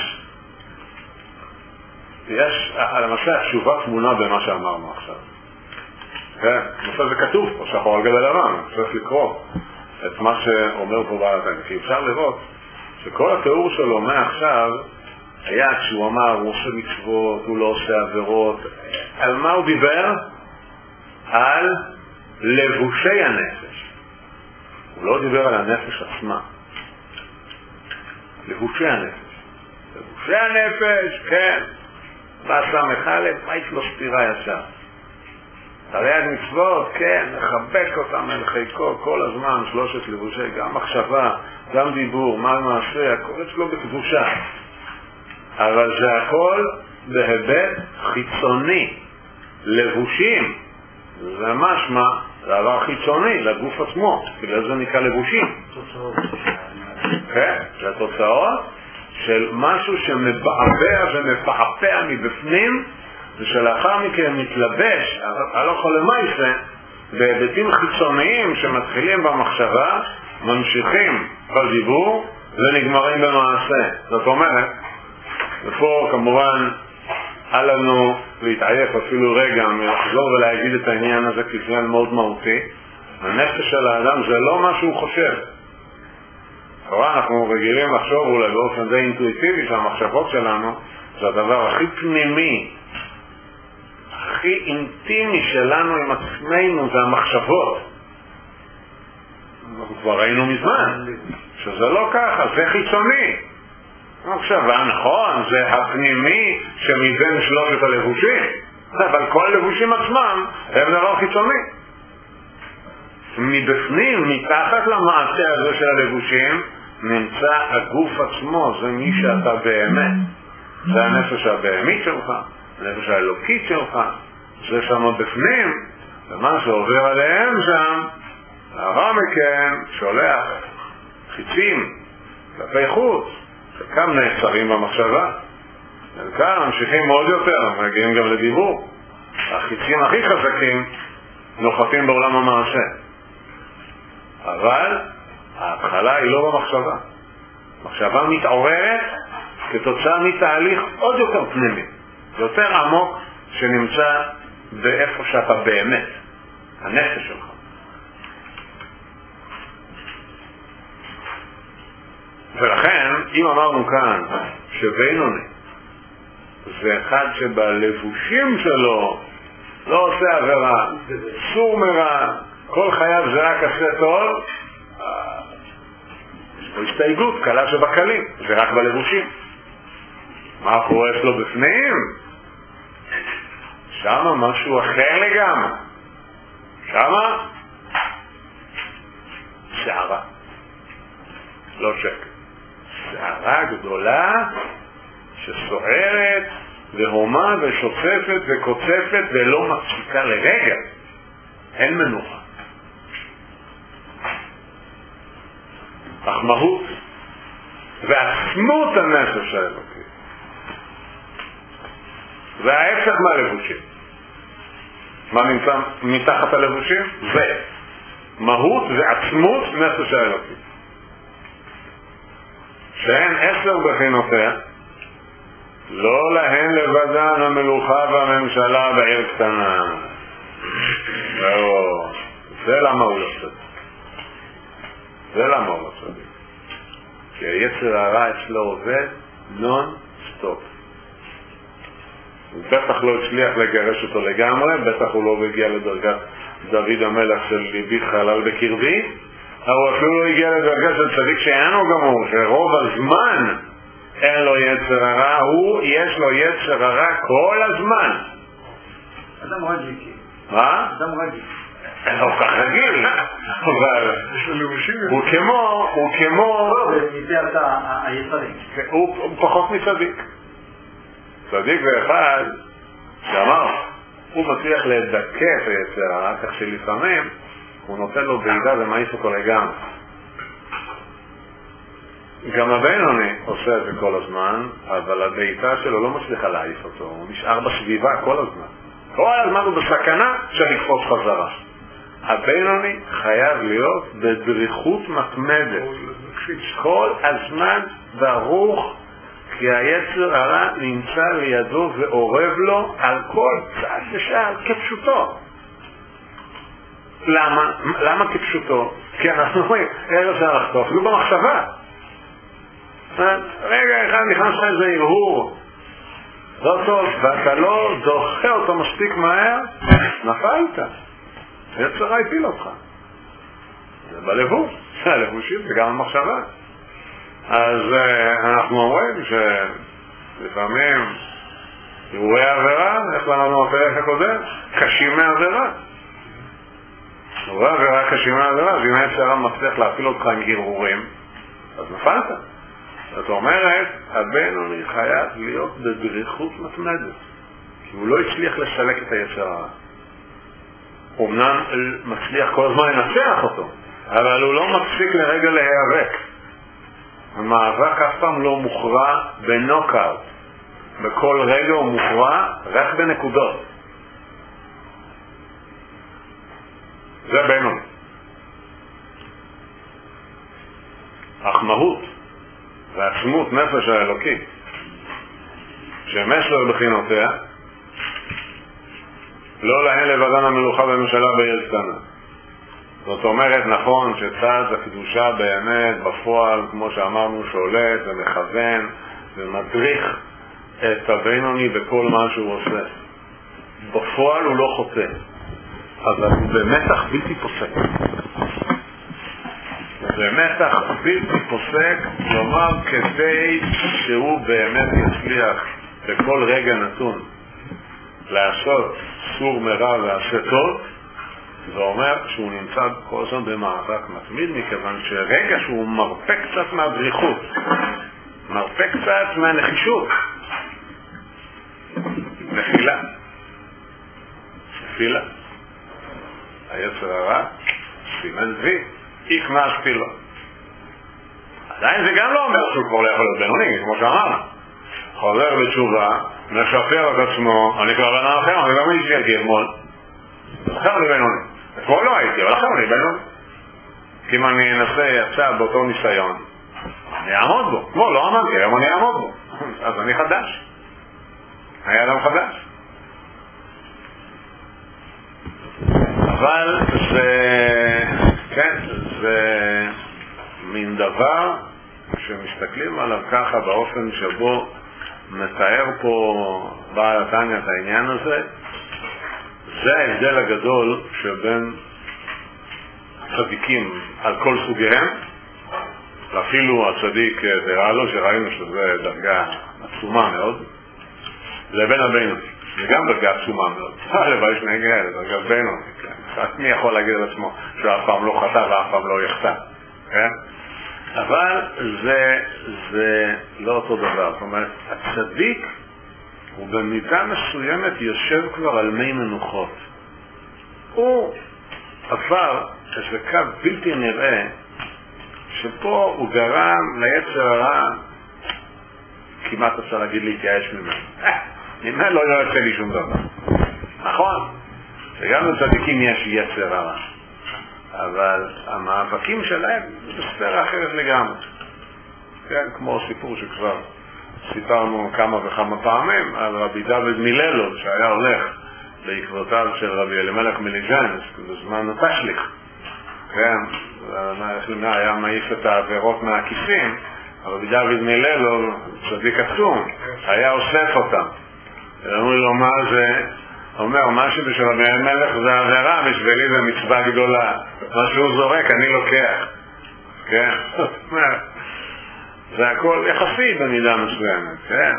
יש למעשה התשובה תמונה במה שאמרנו עכשיו. כן? למעשה זה כתוב פה, שחור על גבי לבן, צריך לקרוא את מה שאומר פה בעל התניא. כי אפשר לראות שכל התיאור שלו מעכשיו היה כשהוא אמר הוא עושה מצוות, הוא לא עושה עבירות. על מה הוא דיבר? על לבושי הנפש. הוא לא דיבר על הנפש עצמה. לבושי הנפש. לבושי הנפש, כן. בעשה מחלב, מה יש לו סתירה ישר? תרי"ג מצוות, כן, לחבק אותם אל חיקו כל הזמן, 3 לבושי, גם מחשבה, גם דיבור, מה מעשה, הכל אצלו בקדושה. אבל זה הכל בהיבט חיצוני. לבושים, זה משמע דבר חיצוני לגוף עצמו, בגלל זה נקרא לבושים. כן, זה תוצאות של משהו שמבעבע ומפעפע מבפנים, ושלאחר מכן מתלבש, הלוך למעשה, בהיבטים חיצוניים שמתחילים במחשבה, ממשיכים בדיבור ונגמרים במעשה. זאת אומרת, ופה כמובן אל לנו להתעייף אפילו רגע מלחזור ולהגיד את העניין הזה כעניין מאוד מהותי. הנפש של האדם זה לא מה שהוא חושב. אנחנו רגילים לחשוב אולי באופן די אינטואיטיבי שהמחשבות שלנו זה הדבר הכי פנימי, הכי אינטימי שלנו עם עצמנו, זה המחשבות. אנחנו כבר ראינו מזמן שזה לא ככה, זה חיצוני. המחשבה, נכון, זה הפנימי שמבין 3 הלבושים, אבל כל הלבושים עצמם הם דבר חיצוני. מבפנים, מתחת למעשה הזה של הלבושים, נמצא הגוף עצמו, זה מי שאתה באמת. זה הנפש הבהמית שלך, הנפש האלוקית שלך, זה שם בפנים, ומה שעובר עליהם שם, לאחר מכן שולח חיצים כלפי חוץ, חלקם נעצרים במחשבה, חלקם ממשיכים מאוד יותר, מגיעים גם לדיבור. החיצים הכי חזקים נוחתים בעולם המעשה. אבל ההתחלה היא לא במחשבה. מחשבה מתעוררת כתוצאה מתהליך עוד יותר פנימי, יותר עמוק, שנמצא באיפה שאתה באמת, הנפש שלך. ולכן, אם אמרנו כאן שבינוני זה אחד שבלבושים שלו לא עושה עבירה, סור מרע, כל חייו זה רק עשה טוב, יש פה הסתייגות קלה שבקלים, זה רק בלבושים. מה קורה אצלו בפנים? שמה משהו אחר לגמרי. שמה שערה, לא שקט, שערה גדולה שסוערת והומה ושוצפת וקוצפת ולא מפסיקה לרגע. אין מנוחה. אך מהות ועצמות הנפש האלוקית וההפך מהלבושים. מה נמצא מתחת הלבושים? זה מהות ועצמות נפש האלוקית, שהן 10 בחינותיה, לא להן לבדן המלוכה והממשלה בעיר קטנה. זה למה הוא לא צדיק. זה למה הוא לא צדיק. כי היצר הרע אצלו עובד נון סטופ. הוא בטח לא הצליח לגרש אותו לגמרי, בטח הוא לא הגיע לדרגת דוד המלך של ליבי חלל בקרבי, אבל הוא אפילו לא הגיע לדרגה של צדיק שאינו גמור, שרוב הזמן אין לו יצר הרע, יש לו יצר הרע כל הזמן. אדם רג'יקי. מה? אדם רג'יקי. אין לו כך רגיל, אבל הוא כמו הוא פחות מצדיק. צדיק ואחד שאמר, הוא מצליח לדכא את היצר הרע, כך שלפעמים הוא נותן לו בעידה ומעיף אותו לגמרי. גם הבינוני עושה את זה כל הזמן, אבל הבעידה שלו לא מצליחה להעיף אותו, הוא נשאר בסביבה כל הזמן. כל הזמן הוא בסכנה של לקפוץ חזרה. הבינוני חייב להיות בדריכות מתמדת, כל הזמן ברוך, כי היצר הרע נמצא לידו ועורב לו על כל צעד ושעל כפשוטו. למה כפשוטו? כי אנחנו רואים, איך אפשר לחטוף? זה במחשבה. רגע אחד נכנס לך איזה הרהור לא טוב, ואתה לא דוחה אותו מספיק מהר, נפלת. יצר הרע הפיל אותך. זה בלבוש הלבושים וגם המחשבה. אז אנחנו אומרים שלפעמים אירועי העבירה, איך למדנו בפרק הקודם? קשים מהעבירה. אירועי העבירה קשים מהעבירה, אז אם היצר הרע מצליח להפיל אותך עם הרהורים, אז נפלת. זאת אומרת, הבינוני חייב להיות בדריכות מתמדת, כי הוא לא הצליח לסלק את היצר הרע. אמנם מצליח כל הזמן לנצח אותו, אבל הוא לא מפסיק לרגע להיאבק. המאבק אף פעם לא מוכרע בנוקאוט. בכל רגע הוא מוכרע רק בנקודות. זה בינוני. אך מהות ועצמות נפש האלוקי שמסר בחינותיה לא להן לבדן המלוכה בממשלה בעיר קטנה. זאת אומרת, נכון שצד הקדושה באמת בפועל, כמו שאמרנו, שולט ומכוון ומדריך את הבינוני בכל מה שהוא עושה. בפועל הוא לא חוטא, אבל הוא במתח בלתי פוסק. במתח בלתי פוסק, כלומר כדי שהוא באמת יצליח בכל רגע נתון לעשות סור מרע ועשה טוב, זה אומר שהוא נמצא כל הזמן במאבק מתמיד, מכיוון שרגע שהוא מרפא קצת מהדריכות, מרפא קצת מהנחישות, נפילה. נפילה. היצר הרע, סימן וי, יכנס פילו. עדיין זה גם לא אומר שהוא כבר לא יכול להיות בינוני, כמו שאמרנו. חוזר בתשובה, משפר את עצמו, אני כבר בן אחר, אני גם הייתי אתמול. עכשיו אני בינוני. אתמול לא הייתי, אבל עכשיו אני בינוני. כי אם אני אנסה עכשיו באותו ניסיון, אני אעמוד בו. כמו לא אמרתי, היום אני אעמוד בו. אז אני חדש. אני אדם חדש. אבל זה מין דבר שמסתכלים עליו ככה באופן שבו מתאר פה בעל התניא את העניין הזה. זה ההבדל הגדול שבין צדיקים על כל סוגיהם, ואפילו הצדיק הראה לו, שראינו שזה דרגה עצומה מאוד, לבין הבינוני. זה גם דרגה עצומה מאוד. הלוואי שנגיע לדרגה בינוני. מי יכול להגיד על עצמו שהוא אף פעם לא חטא ואף פעם לא יחטא? כן? אבל זה לא אותו דבר. זאת אומרת, הצדיק הוא במידה מסוימת יושב כבר על מי מנוחות. הוא עבר איזה קו בלתי נראה שפה הוא גרם ליצר הרע, כמעט אפשר להגיד להתייאש ממנו. ממנו לא יוצא לי שום דבר. נכון, שגם לצדיקים יש יצר הרע, אבל המאבקים שלהם זה ספירה אחרת לגמרי. כן, כמו סיפור שכבר סיפרנו כמה וכמה פעמים על רבי דוד מיללוב, שהיה הולך בעקבותיו של רבי אלימלך מליז'נסק בזמן התשליך. כן, היה מעיף את העבירות מהכיסים, רבי דוד מיללוב, צדיק עצום, היה אוסף אותם. אמרו לו, מה זה? אומר, מה שבשביל רבי אלימלך זה עבירה, בשבילי זה מצווה גדולה. מה שהוא זורק, אני לוקח. כן? זה הכל יחסי במידה מסוימת, כן?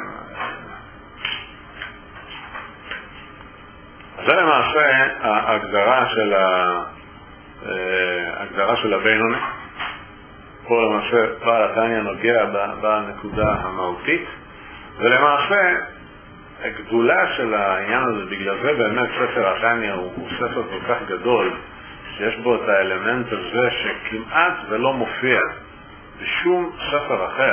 זה למעשה ההגדרה של הבינוני. פה למעשה בעל התניא נוגע בנקודה המהותית, ולמעשה הגדולה של העניין הזה, בגלל זה באמת ספר התניא הוא ספר כל כך גדול, שיש בו את האלמנט הזה שכמעט ולא מופיע בשום ספר אחר.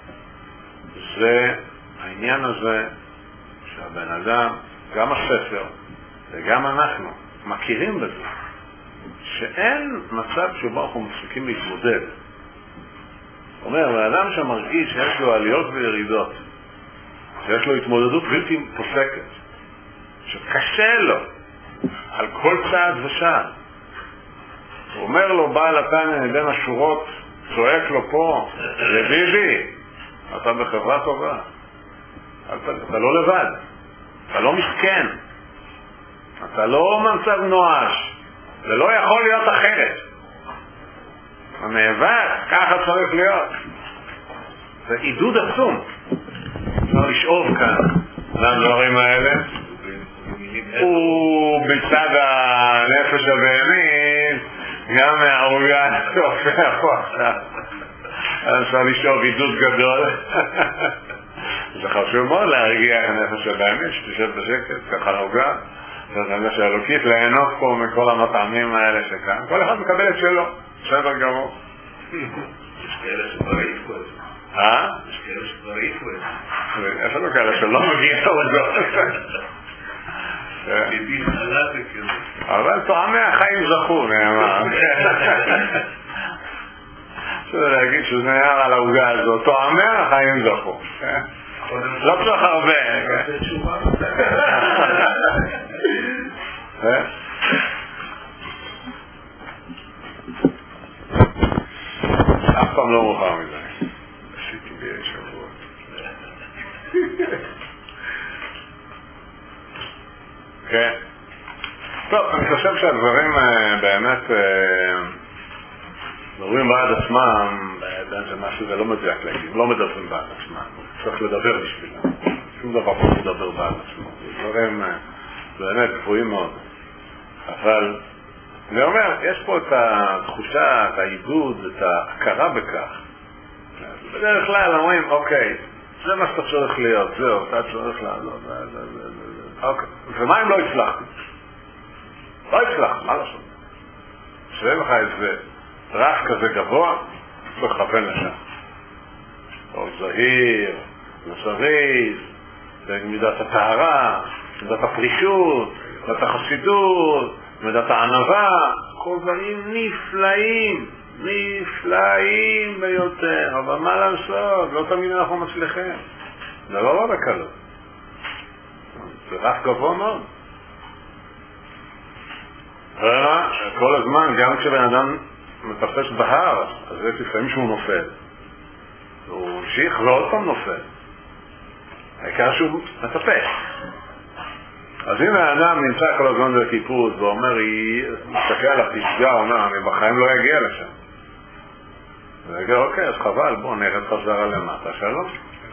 זה העניין הזה שהבן אדם, גם הספר וגם אנחנו מכירים בזה, שאין מצב שבו אנחנו מפסיקים להתמודד. זאת אומרת, האדם שמרגיש שיש לו עליות וירידות, שיש לו התמודדות בלתי פוסקת, שקשה לו על כל צעד ושעד, הוא אומר לו בעל התניא בין השורות, צועק לו פה, רביבי, אתה בחברה טובה, אתה לא לבד, אתה לא מסכן, אתה לא מצב נואש, זה לא יכול להיות אחרת. נאבק, ככה צריך להיות. זה עידוד עצום. אפשר לשאוב כאן לדברים האלה. ובצד הנפש הבאמית, גם מהעוגה הופך עכשיו. אפשר לשאוב עידוד גדול. זה חשוב מאוד להרגיע את הנפש הבאמית, שתשב בשקט, ככה לעוגה. זאת הנפש האלוקית, ליהנות פה מכל המטעמים האלה שכאן. כל אחד מקבל את שלו, בסדר גמור. יש כאלה שכבר העיפו את זה. יש כאלה שכבר העיפו את זה. יש לנו כאלה שלא מגיעים את זה. ביבי חלק כזה. אבל טועמי החיים זכו, נאמר. שזה להגיד שזה נאמר על העוגה הזאת, טועמי החיים זכו. לא צריך הרבה. זה תשובה. אף פעם לא מאוחר מדי. עשיתי בי שבוע. כן. טוב, אני חושב שהדברים באמת מדברים בעד עצמם, זה משהו, זה לא מדויק להגיד, לא מדברים בעד עצמם, צריך לדבר בשבילם. שום דבר לא מדבר בעד עצמם. דברים באמת גבוהים מאוד. אבל אני אומר, יש פה את התחושה, את העידוד, את ההכרה בכך. בדרך כלל אומרים, אוקיי, זה מה שאתה צריך להיות, זהו, אתה צריך לעלות. אוקיי, ומה אם לא הצלחתי? לא הצלחתי, מה לעשות? שאין לך איזה רף כזה גבוה, צריך לכוון לשם. או זהיר, מסריז, מידת הטהרה, מידת הפרישות, מידת החסידות, מידת הענווה, כל דברים נפלאים, נפלאים ביותר, אבל מה לעשות? לא תמיד אנחנו מצליחים. זה לא בקלות. זה רף גבוה מאוד. כל הזמן, גם כשבן אדם מטפס בהר, אז זה לפעמים שהוא נופל. הוא המשיך ועוד פעם נופל. העיקר שהוא מטפס. אז אם האדם נמצא כל הזמן בטיפוס ואומר, מסתכל על הפסגה, אומר, אני בחיים לא אגיע לשם. ויגיד, אוקיי, אז חבל, בוא נרד חזרה למטה, שלום.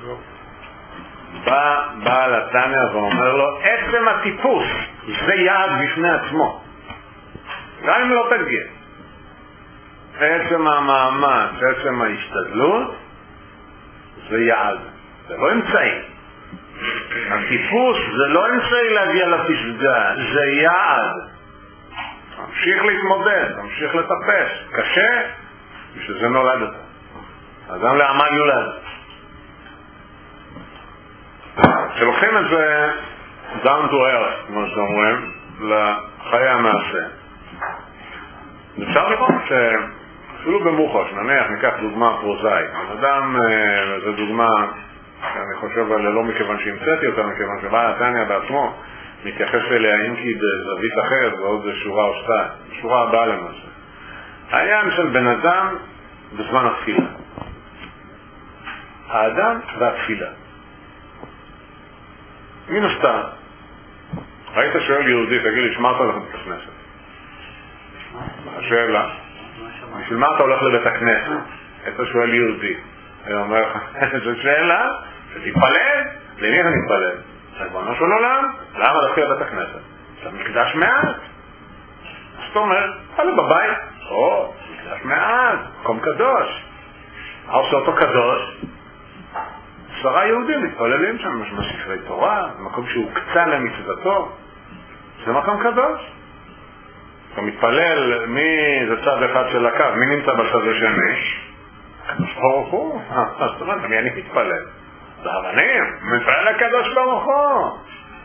בא לתניא ואומר לו, עצם הטיפוס זה יעד בפני עצמו. גם אם לא תגיע. עצם המאמץ, עצם ההשתדלות, זה יעד. זה לא אמצעי. הטיפוס זה לא אמצעי להגיע לפסגה, זה יעד. תמשיך להתמודד, תמשיך לטפס. קשה, בשביל זה נולדת. אדם לעמל יולד. כשלוקחים את זה down to earth, כמו שאומרים, לחיי המעשה. אפשר לראות שאפילו במוחש, נניח ניקח דוגמה פרוזאית. אדם, זו דוגמה שאני חושב עליה לא מכיוון שהמצאתי אותה, מכיוון שבא התניא בעצמו מתייחס אליה אם כי בזווית אחרת ועוד שורה או שתיים. שורה הבאה למעשה. העניין של בן אדם בזמן התפילה. האדם והתפילה. מן הסתם, היית שואל יהודי, תגיד לי, שמעת לך בית הכנסת? השאלה, בשביל מה אתה הולך לבית הכנסת? היית שואל יהודי. אני אומר לך, זו שאלה, שתתפלל, למי אתה מתפלל? ריבונו של עולם, למה דווקא לבית הכנסת? זה מקדש מעט. אז אתה אומר, תפלל בבית. או, מקדש מעט, מקום קדוש. מה עושה אותו קדוש? 10 יהודים מתפללים שם, יש ספרי תורה, זה מקום שהוא קצה למצוותו. זה מקום קדוש. אתה מתפלל זה צד אחד של הקו, מי נמצא בצד השני? הקדוש ברוך הוא. זאת אומרת, מי אני מתפלל? זה הרבנים, מתפלל לקדוש ברוך הוא.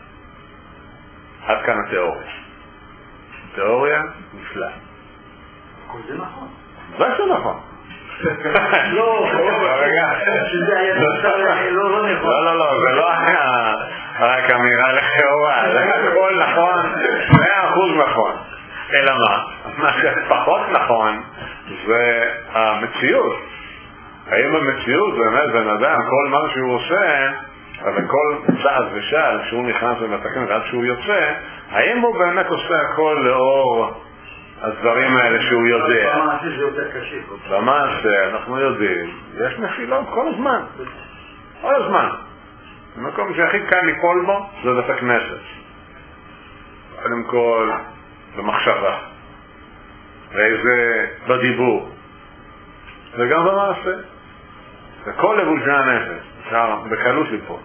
עד כאן התיאוריה. תיאוריה נפלאה. זה נכון. זה נכון. לא, שזה היה לא נכון. לא, זה לא היה רק אמירה לכאורה, זה הכל נכון, 100% נכון. אלא מה שפחות נכון זה המציאות. האם המציאות באמת בן אדם, כל מה שהוא עושה, אבל כל צעד ושעל כשהוא נכנס לבית הכנסת ועד שהוא יוצא, האם הוא באמת עושה הכל לאור הדברים האלה שהוא יודע. במעשה זה יותר קשה. במעשה, אנחנו יודעים, יש נפילות כל הזמן. כל הזמן. המקום שהכי קל ליפול בו זה בית הכנסת. קודם כל, במחשבה. ואיזה בדיבור. וגם במעשה. וכל לבושי הנפש. אפשר בקלות ליפול.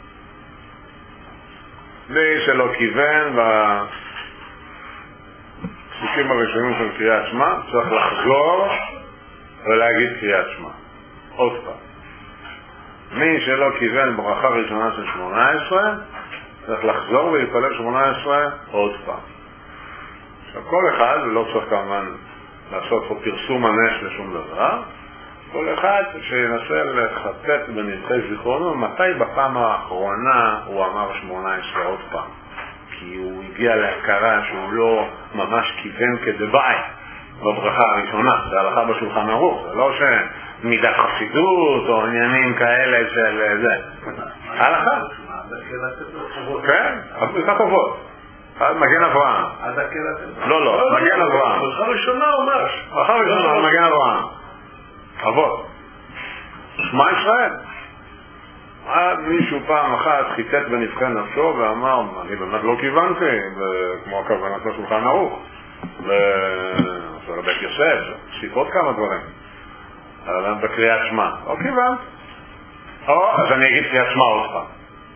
מי שלא כיוון בפסוקים הראשונים של קריאת שמע, צריך לחזור ולהגיד קריאת שמע. עוד פעם. מי שלא כיוון ברכה ראשונה של 18, צריך לחזור ולהתפלל 18 עוד פעם. עכשיו כל אחד, ולא צריך כמובן לעשות פה פרסום הנש לשום דבר, כל אחד שינסה לחטט בנבחי זיכרונו מתי בפעם האחרונה הוא אמר 18 עוד פעם, כי הוא הגיע להכרה שהוא לא ממש כיוון כדבעי בברכה הראשונה. זה הלכה בשולחן ערוך, זה לא שמידת חסידות או עניינים כאלה של זה. הלכה? כן, ברכת אבות. מגן אברהם. לא, מגן אברהם. ברכה ראשונה ממש. ברכה ראשונה, מגן אברהם. אבות. שמע ישראל. מישהו פעם אחת חיטט בנבחי נפשו ואמר, אני באמת לא כיוונתי, כמו הכוונה של שולחן ערוך. בית יוסף, סיפות כמה דברים. אבל בקריאת שמע. לא כיוונת. אז אני אגיד קריאת שמע עוד פעם.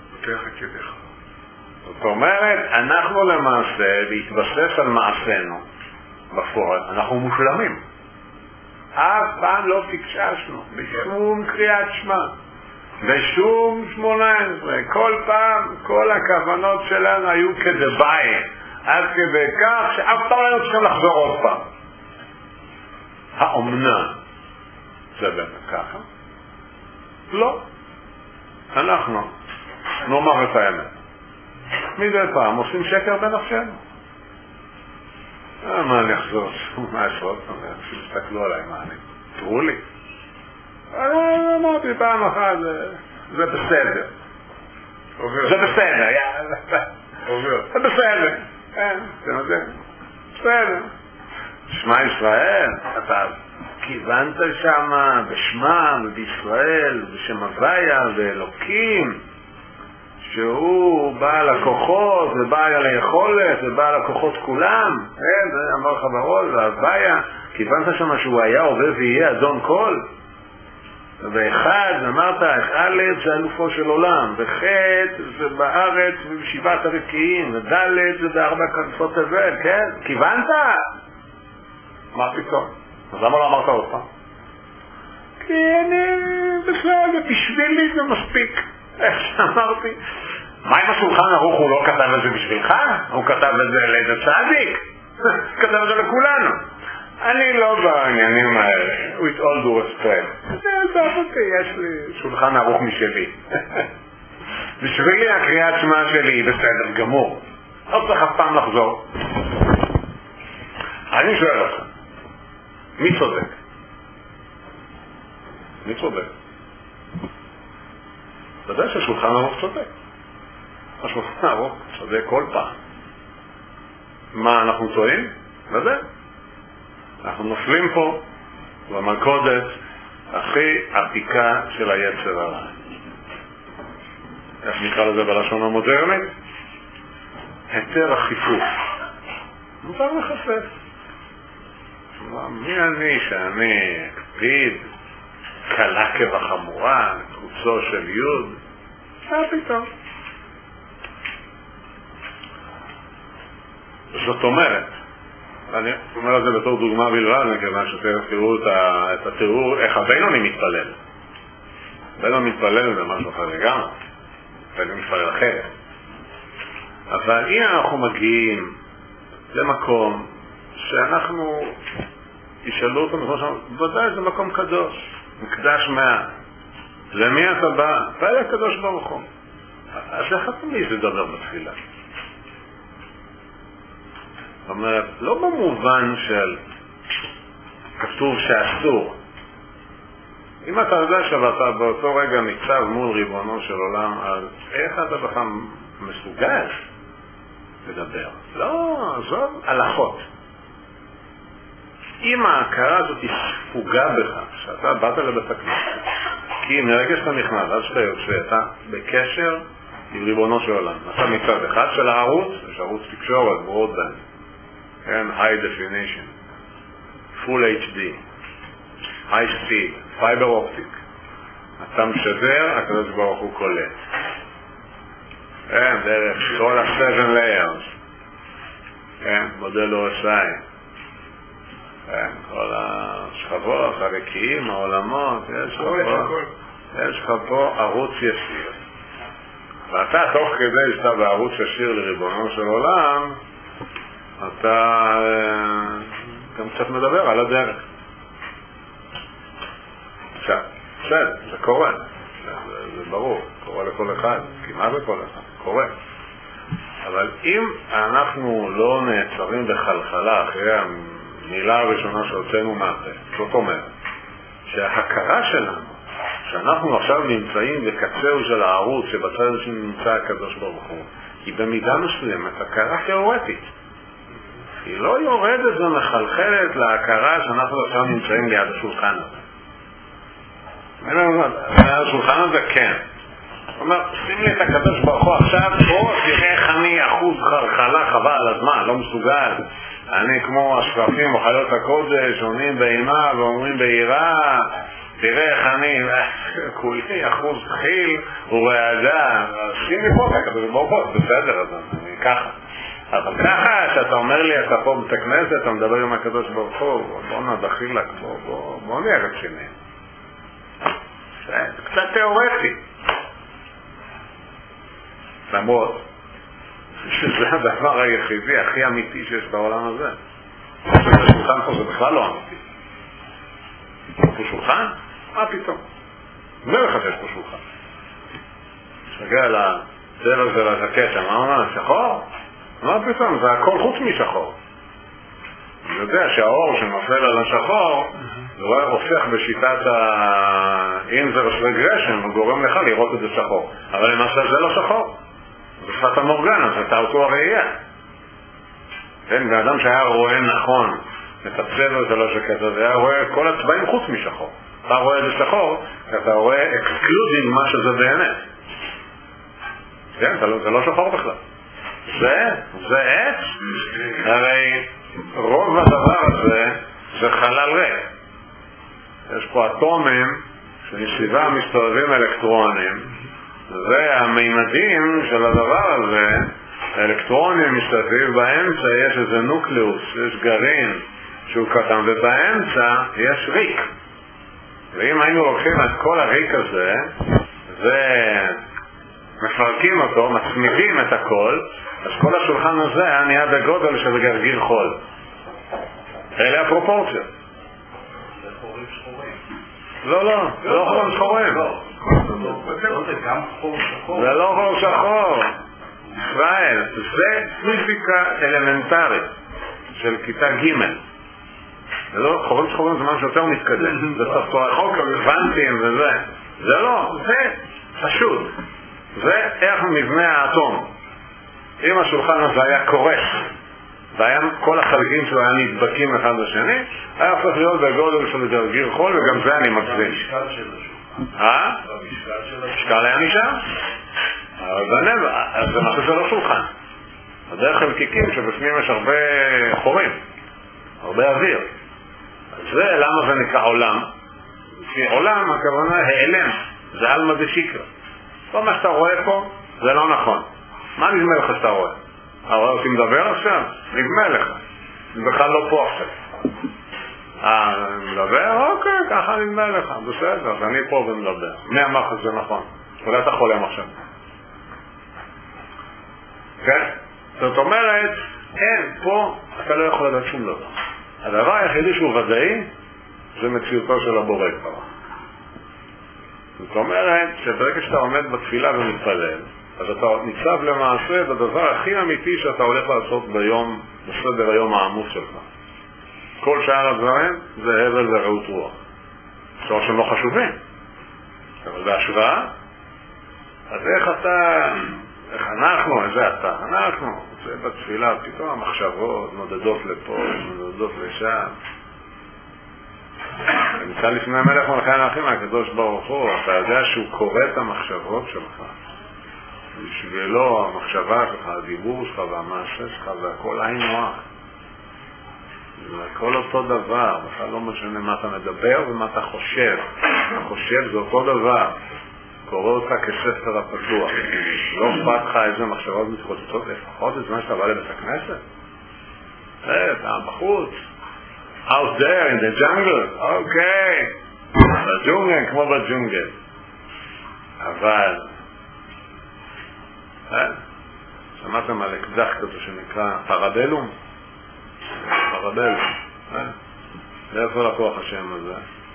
זאת אומרת, אנחנו למעשה, להתבסס על מעשינו, בפועל, אנחנו מושלמים. אף פעם לא פיקששנו, בשום קריאת שמע, בשום 18, כל פעם, כל הכוונות שלנו היו כדבעי, עד כדי כך שאף פעם לא צריכים לחזור עוד פעם. האומנם זה באמת ככה? לא. אנחנו נאמר את האמת. מדי פעם עושים שקר בנפשנו. מה אני אחזור? מה עשרות? תסתכלו עליי, מה אני? תראו לי. אמרתי פעם אחת, זה בסדר. זה בסדר. זה בסדר. בסדר. שמע ישראל, אתה כיוונת שמה בשמה ובישראל, בשם הוויה ואלוקים, שהוא בעל הכוחות ובעל היכולת ובעל הכוחות כולם, זה אמר לך בראש, והוויה, כיוונת שמה שהוא היה עובר ויהיה אדון כל, ואחד, אמרת, אחד זה אלופו של עולם, וחט זה בארץ ובשבעת הרקיעים, ודלת זה בארבע כנפות תבל, כן? כיוונת? מה פתאום? אז למה לא אמרת עוד פעם? כי אני בכלל, בשבילי זה מספיק. איך שאמרתי, מה עם השולחן ערוך הוא לא כתב את זה בשבילך? הוא כתב את זה לאיזה צדיק? כתב את זה לכולנו. אני לא בעניינים האלה. with all due respect. זה אותי, יש לי שולחן ערוך משלי. בשבילי הקריאת שמע שלי היא בסדר גמור. לא צריך אף פעם לחזור. אני שואל אותך, מי צודק? מי צודק? ודאי שהשולחן ערוך צודק. השולחן ערוך צודק כל פעם. מה, אנחנו טועים? ודאי. אנחנו נופלים פה במלכודת הכי עתיקה של היצר הרע. איך נקרא לזה בלשון המודרנית? היתר החיפוף. מותר לחפש. מי אני שאני אקפיד קלה כבחמורה, קוצו של יוד? פתאום. זאת אומרת, אני אומר את זה בתור דוגמה בלבד, מכיוון שתכף תראו את התיאור, איך הבינוני מתפלל. הבינוני מתפלל זה משהו אחר לגמרי, הבינוני מתפלל אחרת. אבל אם אנחנו מגיעים למקום שאנחנו ישאלו אותנו, ודאי זה מקום קדוש, מקדש מעט. למי אתה בא? בא אל הקדוש ברוך הוא. אז איך אתה מי לדבר בתפילה? זאת אומרת, לא במובן של כתוב שאסור. אם אתה יודע שאתה באותו רגע ניצב מול ריבונו של עולם, אז איך אתה בכלל מסוגל לדבר? לא, זאת הלכות. אם ההכרה הזאת היא ספוגה בך, שאתה באת לבית הכנסת, כי מרגע שאתה נכנס, עד שאתה יוצא, אתה בקשר עם ריבונו של עולם. אתה מצד אחד של הערוץ, יש ערוץ תקשורת, ברודבנד, כן, high definition, full HD, high speed, fiber optic. אתה משדר, הקדוש ברוך הוא קולט. כן, דרך כל ה-7 layers. כן, מודל OSI. כן, כל השכבות, הרקיעים, העולמות, יש לך פה ערוץ ישיר. ואתה תוך כדי שאתה בערוץ ישיר לריבונו של עולם, אתה גם קצת מדבר על הדרך. עכשיו, זה קורה, זה ברור, קורה לכל אחד, כמעט לכל אחד, קורה. אבל אם אנחנו לא נעצרים בחלחלה אחרי המילה הראשונה שהוצאנו מהפה, זאת אומרת, שההכרה שלנו, שאנחנו עכשיו נמצאים בקצהו של הערוץ שבצד שנמצא הקדוש ברוך הוא, היא במידה מסוימת הכרה תיאורטית. היא לא יורדת ומחלחלת להכרה שאנחנו עכשיו נמצאים ליד השולחן הזה. השולחן הזה כן. זאת אומרת, שים לי את הקדוש ברוך הוא עכשיו, בוא תראה איך אני אחוז חלחלה חבל על הזמן, לא מסוגל. אני כמו השקפים וחיות הקודש, עונים באימה ואומרים בעירה, תראה איך אני, כולי אחוז חיל ורעדה, שים לי פה את הקדוש ברוך הוא, בסדר, אז אני ככה. אבל ככה, שאתה אומר לי, אתה פה בית הכנסת, אתה מדבר עם הקדוש ברוך הוא, בוא נדחילק, בוא נהיה רציני. זה קצת תיאורטי. למרות שזה הדבר היחידי הכי אמיתי שיש בעולם הזה. השולחן פה זה בכלל לא אמיתי. יש פה שולחן? מה פתאום? לא לך שיש פה שולחן. שגע לצבע של הז'קט, מה אומר? שחור? מה פתאום? זה הכל חוץ משחור. אני יודע שהאור שנופל על השחור זה הופך בשיטת ה-inverse regression וגורם לך לראות את זה שחור. אבל למעשה זה לא שחור. זה שפת המורגנה, זה טעותו הראייה. כן, באדם שהיה רואה נכון את הצבע של הז'קט הזה, היה רואה כל הצבעים חוץ משחור. אתה רואה את זה שחור, אתה רואה excluding מה שזה באמת. כן, זה לא שחור בכלל. זה עץ, הרי רוב הדבר הזה זה חלל ריק. יש פה אטומים שמסביבה מסתובבים אלקטרונים, והמימדים של הדבר הזה, האלקטרונים מסתובבים, באמצע יש איזה נוקלאוס, יש גרעין שהוא קטן, ובאמצע יש ריק. ואם היינו לוקחים את כל הריק הזה ומפרקים אותו, מצמידים את הכל, אז כל השולחן הזה היה נהיה בגודל של גרגיר חול. אלה הפרופורציות. זה חורים שחורים. לא חורים שחורים. זה גם חור שחור. זה לא חור שחור. ישראל, זה פיזיקה אלמנטרית של כיתה ג'. זה לא, חורים שחורים זה משהו יותר מתקדם. זה חוק קוונטים וזה. זה לא, זה פשוט. זה איך מבנה האטום. אם השולחן הזה היה קורס, והיה כל החלקים שלו היה נדבקים אחד לשני, היה הופך להיות בגודל של גרגיר חול, וגם זה אני מגזים. המשקל של השולחן. המשקל של השולחן. משקל היה נשאר? אז זה משהו שלא שולחן. הדרך חלקיקים שבפנים יש הרבה חורים, הרבה אוויר. אז זה למה זה נקרא עולם? כי עולם הכוונה העלם, זה אלמה דשיקרא. כל מה שאתה רואה פה זה לא נכון. מה נדמה לך שאתה רואה? אתה רואה אותי מדבר עכשיו? נדמה לך. אני בכלל לא פה עכשיו. מדבר? אוקיי, ככה נדמה לך. בסדר, אז אני פה ומדבר. מי אמר לך שזה נכון? אולי אתה חולם עכשיו. כן? זאת אומרת, אין, פה אתה לא יכול לדעת שום דבר. הדבר היחידי שהוא ודאי זה מציאותו של הבורא כבר. זאת אומרת שברגע שאתה עומד בתפילה ומתפלל, אז אתה ניצב למעשה בדבר הכי אמיתי שאתה הולך לעשות ביום, בסדר היום העמוס שלך. כל שאר הדברים זה הבל ורעות רוח. עכשיו שהם לא חשובים, אבל בהשוואה, אז איך אנחנו, איזה אנחנו, זה בתפילה, פתאום המחשבות נודדות לפה, נודדות לשם, נמצא לפני המלך מלכי המלכים, הקדוש ברוך הוא, אתה יודע שהוא קורא את המחשבות שלך. בשבילו המחשבה שלך, הדיבור שלך והמעשה שלך והכל עין נוח. זה הכל אותו דבר, בכלל לא משנה מה אתה מדבר ומה אתה חושב. אתה חושב זה אותו דבר. קורא אותך כספר הפתוח. לא אכפת לך איזה מחשבות מתחוצצות, לפחות את זמן שאתה בא לבית הכנסת. אתה בחוץ. Out there in the jungle. אוקיי. בג'ונגל כמו בג'ונגל. אבל שמעתם על אקדח כזה שנקרא פרבלום? פרבלום. לאיפה לקוח השם הזה?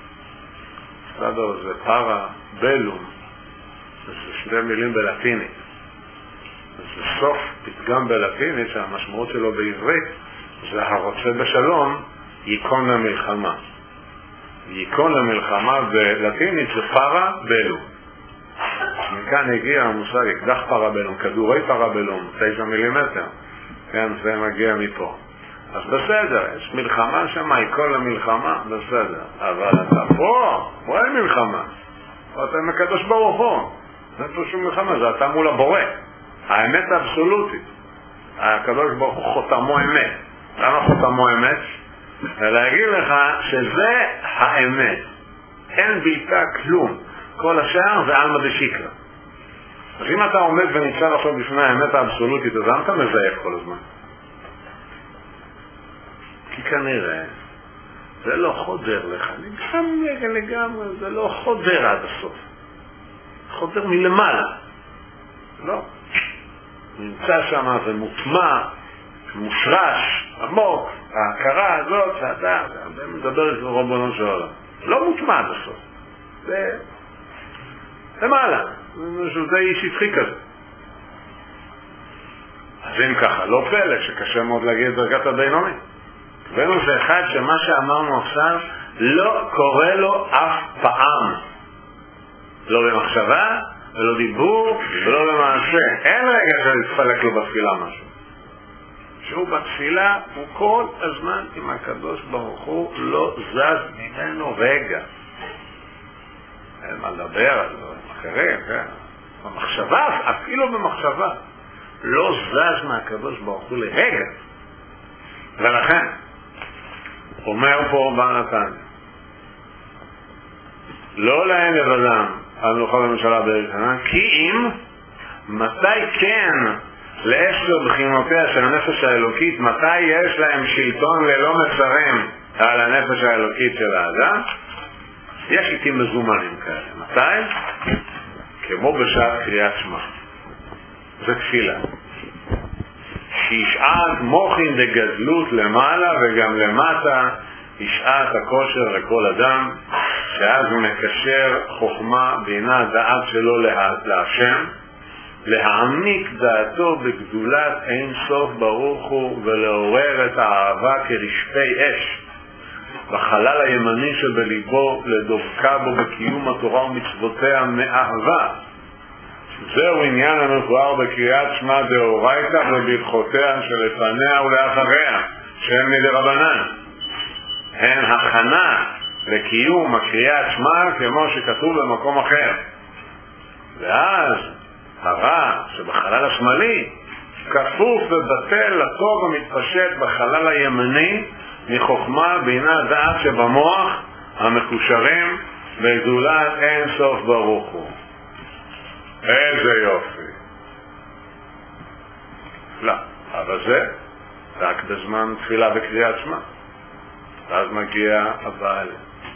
זה פרבלום. זה שתי מילים בלטינית. זה סוף פתגם בלטינית שהמשמעות שלו בעברית זה הרוצה בשלום ייכון למלחמה. ייכון למלחמה בלטינית זה פרבלום. מכאן הגיע המושג אקדח פרבלום, כדורי פרבלום, 9 מילימטר. כן, זה מגיע מפה. אז בסדר, יש מלחמה שם, ייכון למלחמה, בסדר. אבל אתה פה אין מלחמה. אתה עם הקדוש ברוך הוא. אין פה שום מלחמה, זה אתה מול הבורא. האמת האבסולוטית. הקדוש ברוך הוא חותמו אמת. למה חותמו אמת? להגיד לך שזה האמת. אין בלתה כלום. כל השאר זה אלמא דשיקרא. אז אם אתה עומד ונמצא עכשיו בפני האמת האבסולוטית, אז למה אתה מזייף כל הזמן? כי כנראה זה לא חודר לך. לגמרי, זה לא חודר עד הסוף. חודר מלמעלה. לא. נמצא שם, זה מוטמע, מושרש, עמוק, ההכרה הזאת שאתה מדבר עם רבנו של העולם. לא מוטמע עד הסוף. זה למעלה. זה איש שטחי כזה. אז אם ככה, לא פלא שקשה מאוד להגיד את דרגת הבינוני. הבאנו זה אחד שמה שאמרנו עכשיו לא קורה לו אף פעם. לא במחשבה, ולא דיבור, ולא במעשה. אין רגע שיתפלק לו בתפילה משהו. שהוא בתפילה, הוא כל הזמן עם הקדוש ברוך הוא לא זז ממנו רגע. אין מה לדבר על דברים אחרים, כן. במחשבה, אפילו במחשבה, לא זז מהקדוש ברוך הוא לרגע. ולכן, אומר פה בעל התניא, לא להם לבדם על מלוכה בממשלה בראשונה, כי אם מתי כן לעשר בחינותיה של הנפש האלוקית, מתי יש להם שלטון ללא מצרים על הנפש האלוקית של האדם, יש איתים מזומנים כאלה. מתי? כמו בשעת קריאת שמע. זה תפילה. שישעת מוחין דגדלות למעלה וגם למטה, ישעת הכושר לכל אדם, שאז הוא מקשר חוכמה בינה דעת שלו להשם, להעמיק דעתו בגדולת אין סוף ברוך הוא, ולעורר את האהבה כרשפי אש בחלל הימני שבליבו, לדבקה בו בקיום התורה ומצוותיה מאהבה. זהו עניין המבואר בקריאת שמע דאורייתא ובהלכותיה שלפניה ולאחריה, שהם מדרבנן. הן הכנה לקיום הקריאת שמע כמו שכתוב במקום אחר. ואז הרע שבחלל השמאלי כפוף ובטל לטוב המתפשט בחלל הימני מחוכמה בינה דעת שבמוח המקושרים בגדולת אין סוף ברוך הוא. איזה יופי. לא, אבל זה רק בזמן תפילה וקריאת שמע. אז מגיע אבל.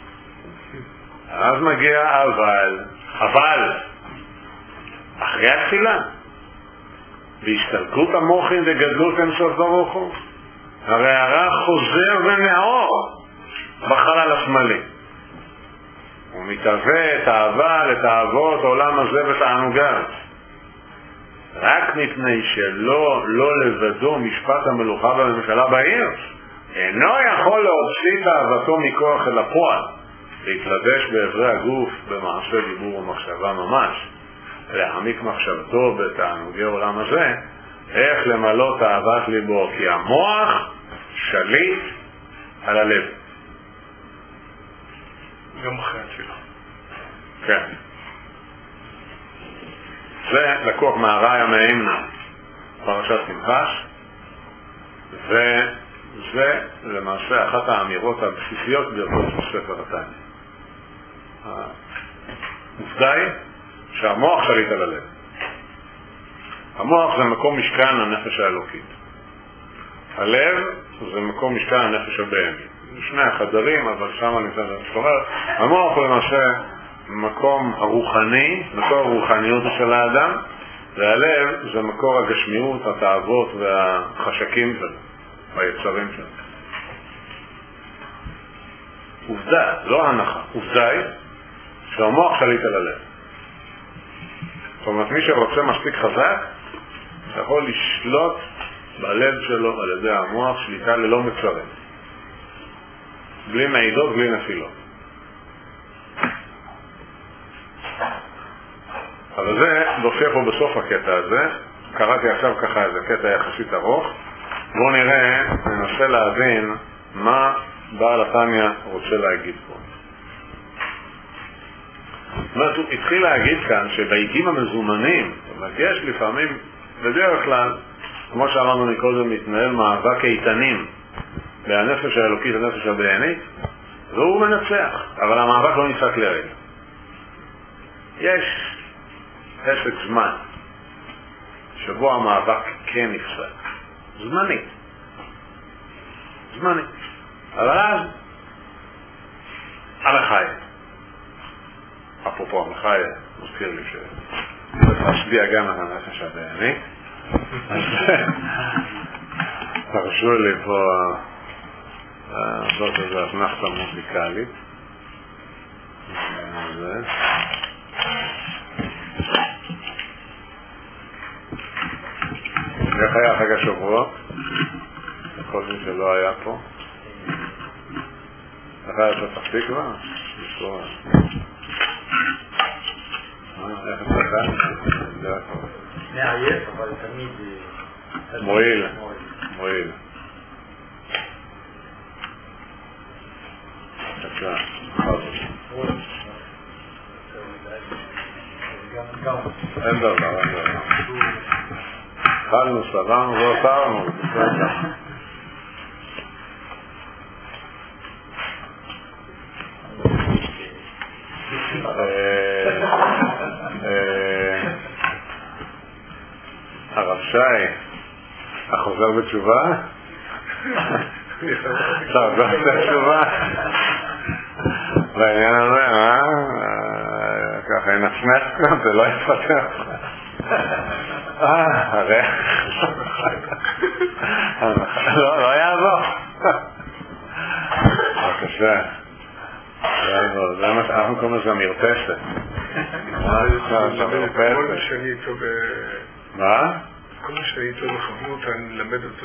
אבל אחרי התפילה בהשתלקות המוחין וגדלות אין סוף ברוך הוא, הרי הרע חוזר ונאור בחלל השמאלי. הוא מתהווה את האהבה לתאוות העולם הזה ותענוגיו. רק מפני שלא לבדו משפט המלוכה והממשלה בעיר, אינו יכול להוציא את אהבתו מכוח אל הפועל, להתלבש בעברי הגוף במעשה דיבור ומחשבה ממש, להעמיק מחשבתו בתענוגי העולם הזה, איך למלות אהבת ליבו, כי המוח שליט על הלב. גם אחרי התפילה. כן. זה לקוח מהרעי המאמנה, פרשת פנחס, וזה למעשה אחת האמירות הבסיסיות ביותר של ספר התניא. העובדה היא שהמוח שליט על הלב. המוח זה מקום משכן הנפש האלוקית. הלב זה מקום משכן הנפש הבהמי. שני החדרים, אבל שם נמצא את המשתומר. המוח הוא למעשה מקום הרוחני, מקור הרוחניות של האדם, והלב זה מקור הגשמיות, התאוות והחשקים שלו, והיצרים שלו. עובדה, לא הנחה, עובדה היא שהמוח שליט על הלב. זאת אומרת, מי שרוצה מספיק חזק, יכול לשלוט בלב שלו על ידי המוח שליטה ללא מצרים. בלי מעידות, בלי נפילות. אבל זה דופיע פה בסוף הקטע הזה. קראתי עכשיו ככה איזה קטע יחסית ארוך. בואו נראה, ננסה להבין מה בעל התניא רוצה להגיד פה. זאת אומרת, הוא התחיל להגיד כאן שבעיתים המזומנים, זאת אומרת, יש לפעמים, בדרך כלל, כמו שאמרנו מקודם, מתנהל מאבק איתנים והנפש האלוקית והנפש הבהמית, והוא מנצח, אבל המאבק לא נפסק לרגע. יש פסק זמן שבו המאבק כן נפסק. זמנית. אבל אז המחיה. אפרופו המחיה, מזכיר לי שתשביע גם על הנפש הבהמית. תרשו לי פה זאת איזו אתנחתה מוזיקלית. איך היה חג השבועות? לכל מי שלא היה פה. איך היה פתח תקווה? איך אצלך? מעייף, אבל תמיד מועיל. בבקשה, אין דבר. אכלנו, סברנו ואותרנו, הרב שי, החוזר בתשובה? חוזר בתשובה? בעניין הזה, ככה נצנח כאן, זה לא יתפתח. הרי לא יעבור. בבקשה. זה מה שאנחנו קוראים לזה מרפסת. כל מה שאני איתו מה? כל מה שאני איתו בחברות, אני למד אותו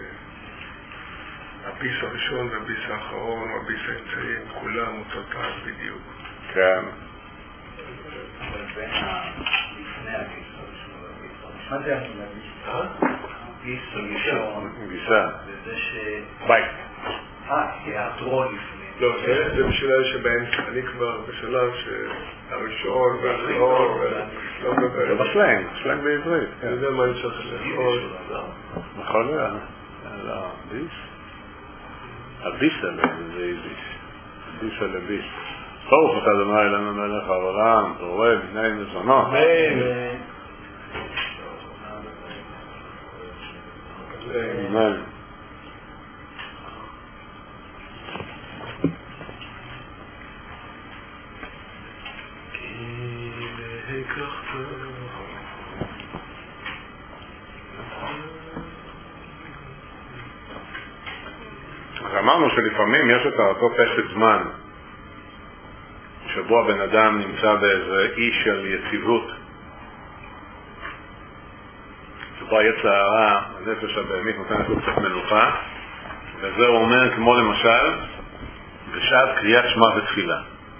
שהביס הראשון והביס האחרון והביס האמצעים, כולם אותו תעש בדיוק. כן. אבל בין לפני הביס הראשון, מה זה המילה ביס הראשון? גיסה. וזה ש... ביי. תיאטרון לפני. לא, זה בשבילה שבאמצע, אני כבר בשלב שהראשון והאחרון לא מדבר. זה בסלנג, סלנג בעברית. אני יודע מה אני צריך לאכול. נכון, לא, ביס? הביס עליו זה איביס. ביס על הביס. ברוך אתה אדוני אלינו מלך העולם, תורה בני מזונות. אמן. אז אמרנו שלפעמים יש את אותו פסק זמן שבו הבן אדם נמצא באיזה אי של יציבות, שבו היצר הרע, הנפש הבהמית נותנת לו קצת מנוחה, וזה הוא אומר כמו למשל בשעת קריאת שמע ותפילה.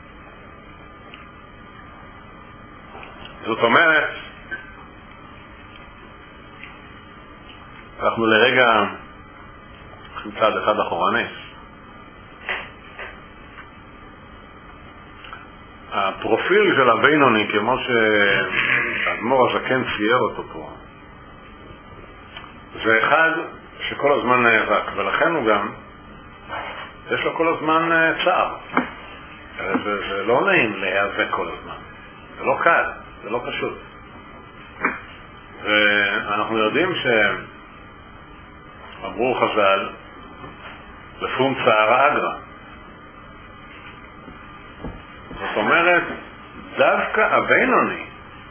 זאת אומרת, אנחנו לרגע צעד אחד אחורנית. הפרופיל של הבינוני, כמו שהאדמו"ר הזקן צייר אותו פה, זה אחד שכל הזמן נאבק, ולכן הוא גם, יש לו כל הזמן צער. זה לא נעים להיאבק כל הזמן. זה לא קל, זה לא פשוט. ואנחנו יודעים שאמרו חז"ל, לפום צערה אגרא. זאת אומרת, דווקא הבינוני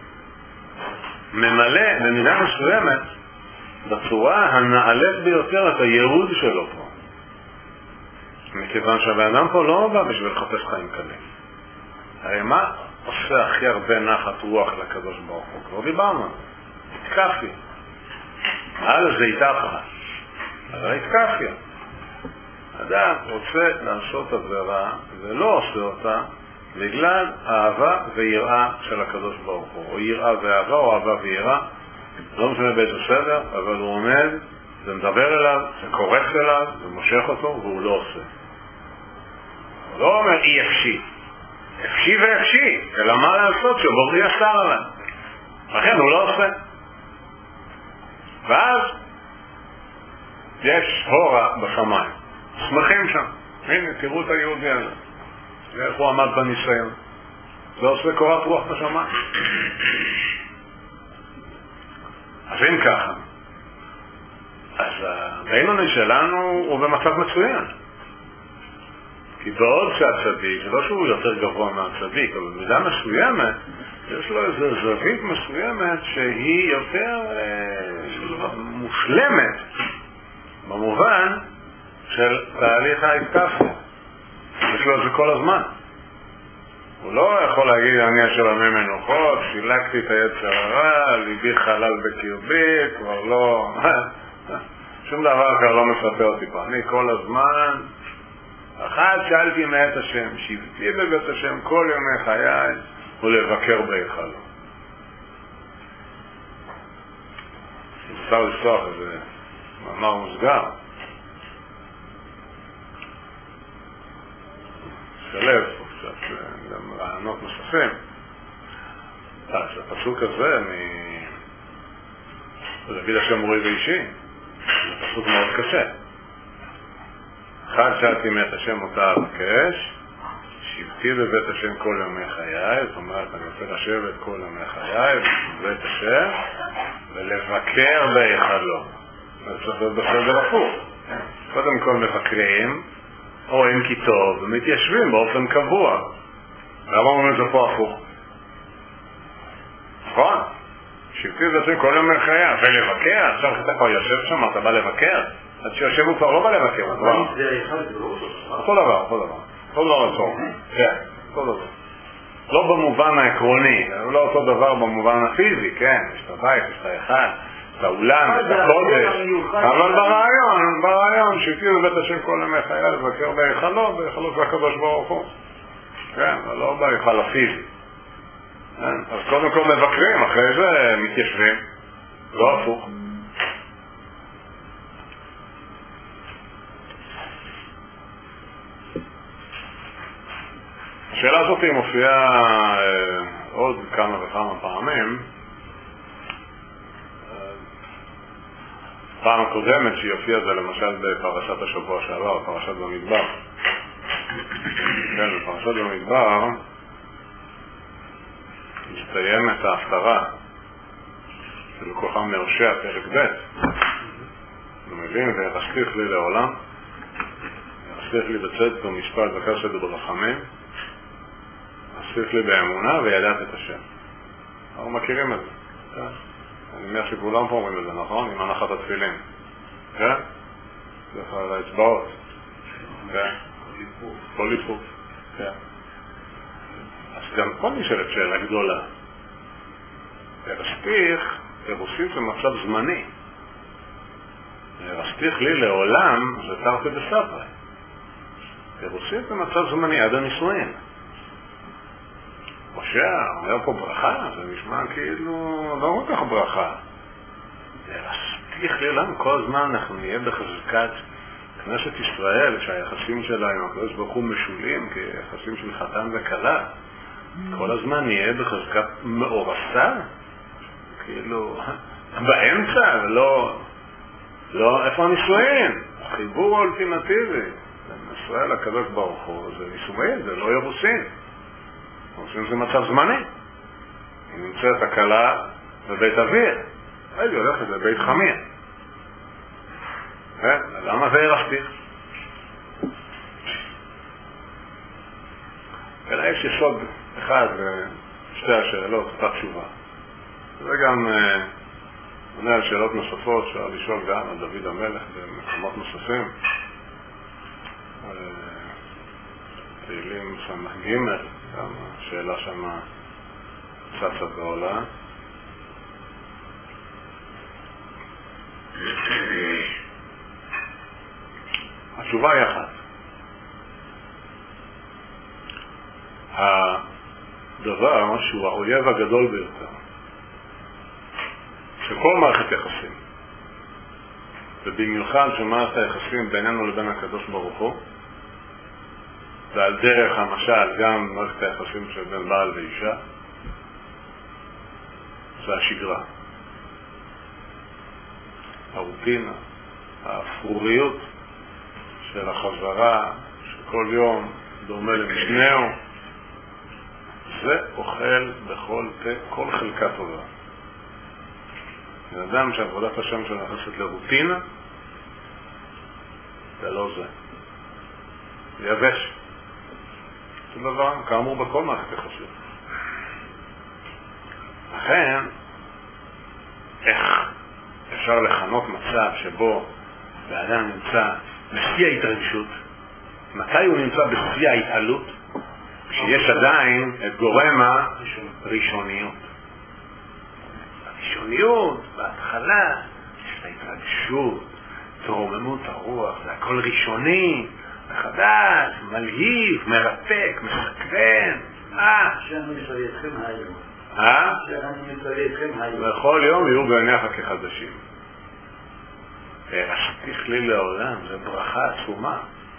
ממלא במידה מסוימת בצורה הנעלית ביותר את הייעוד שלו פה. מכיוון שהבן פה לא בא בשביל לחפש חיים קלים. הרי מה עושה הכי הרבה נחת רוח לקדוש ברוך הוא? כבר דיברנו, התקפיה. על זה איתך, אבל התקפיה. אדם רוצה לעשות עבירה ולא עושה אותה בגלל אהבה ויראה של הקדוש ברוך הוא, או יראה ואהבה או אהבה ויראה, לא משנה באיזה סדר, אבל הוא עומד, זה מדבר אליו, זה קורץ אליו, זה מושך אותו, והוא לא עושה. הוא לא אומר אי אפשי, אפשי ואפשי, אלא מה לעשות שבורי אסר עליו. לכן הוא לא עושה. ואז יש הורה בשמיים, שמחים שם, הנה תראו את היהודי הזה, ואיך הוא עמד בניסיון, זה עושה קורת רוח בשמיים. אז אם ככה, אז הבינוני שלנו הוא במצב מצוין. כי בעוד שהצדיק, זה לא שהוא יותר גבוה מהצדיק, אבל במידה מסוימת, יש לו איזו זווית מסוימת שהיא יותר מושלמת, במובן של תהליך ההתקפיה. יש לו את זה כל הזמן. הוא לא יכול להגיד, אני אשר עמי מנוחות, שילקתי את היצר הרע, ליבי חלל בקרבי, כבר לא... שום דבר כבר לא מספר אותי פה. אני כל הזמן... אחד שאלתי מאת השם, שבתי בבית השם כל יומי חיי, ולבקר בהיכלו. אפשר לפתוח איזה מאמר מוסגר. שלב, קצת גם רעיונות נוספים. אז הפסוק הזה דוד השם מורי ואישי, זה פסוק מאוד קשה. אחד שאלתי מאת השם אותה אבקש, שבתי בבית השם כל יומי חיי, זאת אומרת אני רוצה לשבת כל יומי חיי בבית השם ולבקר בהיכלו. זה צריך להיות בסדר הפוך. קודם כל מבקרים, רואים כי טוב ומתיישבים באופן קבוע. למה אומרים את זה פה הפוך? נכון? שבתי בבית השם כל יומי חיי ולבקר, עכשיו אתה כבר יושב שם, אתה בא לבקר? אז שיושב הוא כבר לא בא לבקר, אותו דבר, אותו דבר עצור. כן, אותו דבר. לא במובן העקרוני, לא אותו דבר במובן הפיזי, כן, יש את הבית, יש את האחד, את האולם, את הקודש, אבל ברעיון, שבתי בבית השם כל ימי חיי לבקר בהיכלו, בהיכלו של הקדוש ברוך הוא. כן, אבל לא בהיכל הפיזי. אז קודם כל מבקרים, אחרי זה מתיישבים, לא הפוך. השאלה הזאת היא מופיעה עוד כמה וכמה פעמים. פעם הקודמת שהיא הופיעה זה למשל בפרשת השבוע שעבר, פרשת במדבר. כן, בפרשת במדבר מסתיימת ההפטרה של כוחם מהושע פרק ב'. אתה מבין? ויחסתיך לי לעולם, יחסתיך לי בצדק ומשפט וחסד וברחמים, יחסתיך לי באמונה וידעת את השם. אנחנו מכירים את זה. אני מניח שכולם פה אומרים את זה, נכון? עם הנחת התפילין. כן? זה על האצבעות. כן? כל היפוך. כן. אז גם פה נשאלת שאלה גדולה. הרסתיך, הרוסית זה מצב זמני. הרסתיך לי לעולם זה תרתי בסתרי. הרוסית זה מצב זמני עד הנישואין. משה אומר פה ברכה, זה נשמע כאילו לא כל כך ברכה. הרסתיך לי לעולם, כל הזמן אנחנו נהיה בחזקת כנסת ישראל, שהיחסים שלה עם הקדוש ברוך הוא משולים כיחסים של חתן וכלה. כל הזמן נהיה בחזקת מאורסה, כאילו, באמצע, לא, איפה הנישואין? החיבור האולטימטיבי. ישראל הקדוש ברוך הוא, זה נישואין, זה לא ירוסין. ירוסין זה מצב זמני. היא נמצאת הקלה בבית אביה, היא הולכת לבית חמיה. למה זה ירסתיך? אלא יש יסוד אחד ושתי השאלות, אותה תשובה. זה גם עונה על שאלות נוספות שאפשר לשאול גם על דוד המלך במקומות נוספים. תהילים סמך ג' גם השאלה שמה צצה ועולה. התשובה היא אחת. הדבר שהוא האויב הגדול ביותר שכל מערכת יחסים, ובמיוחד שמערכת היחסים בינינו לבין הקדוש ברוך הוא, ועל דרך המשל גם מערכת היחסים של בין בעל ואישה, זה השגרה, הרוטינה, האפרוריות של החזרה שכל יום דומה למשנהו, זה אוכל בכל כל חלקה טובה. האדם שעבודת השם שלו נכנסת לרוטינה, זה לא זה. זה יבש. זה דבר כאמור בכל מערכת יחסים. לכן, איך אפשר לכנות מצב שבו האדם נמצא בשיא ההתרגשות? מתי הוא נמצא בשיא ההתעלות? כשיש עדיין את גורם הראשוניות. הראשוניות, בהתחלה, יש לה התרגשות, תרוממות הרוח, זה הכל ראשוני, מחדש, מלהיב, מרתק, מסקרן. שאני מסתכל אתכם היום. שאני מסתכל אתכם היום. בכל יום יהיו בעיניך כחדשים. הרשתיך לי לעולם, זה ברכה עצומה.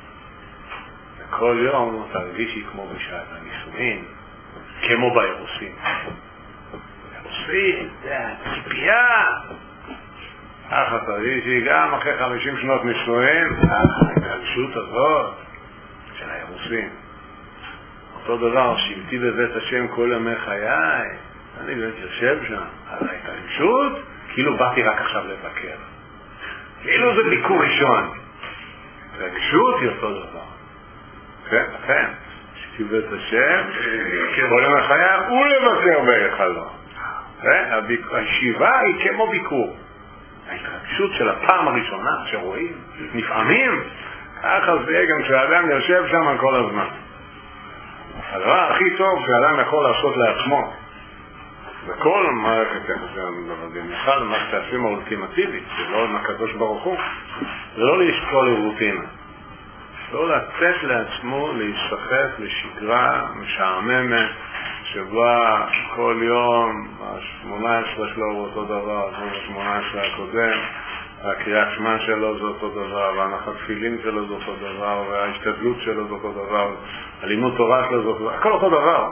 כל יום תרגישי כמו בשעת הנישואין, כמו באירוסין. אירוסין, זה הציפייה. ככה תרגישי גם אחרי 50 שנות נישואין, ההתרגשות הזאת של האירוסין. אותו דבר, שבתי בבית השם כל ימי חיי, אני באמת יושב שם, על ההתרגשות, כאילו באתי רק עכשיו לבקר. כאילו זה ביקור ראשון. התרגשות היא אותו דבר. כן, לכן, שבתי בבית השם, כל ימי חיי, הוא לבקר בהיכלו. הישיבה היא כמו ביקור. ההתרגשות של הפעם הראשונה שרואים, נפעמים, ככה זה יהיה גם כשאדם יושב שם כל הזמן. הדבר הכי טוב שאדם יכול לעשות לעצמו, בכל מערכת יחסים, במיוחד מערכת היחסים האולטימטיבית, שלא עם הקדוש ברוך הוא, זה לא לשקול לרוטינה. לא לתת לעצמו להיסחף לשגרה משעממת, שבה כל יום, ה-18 שלו הוא אותו דבר, ה-18 הקודם, הקריאת שמע שלו זה אותו דבר, והנחת תפילין שלו זה אותו דבר, וההשתדלות שלו זה אותו דבר, הלימוד תורה שלו זה אותו דבר, הכל אותו דבר.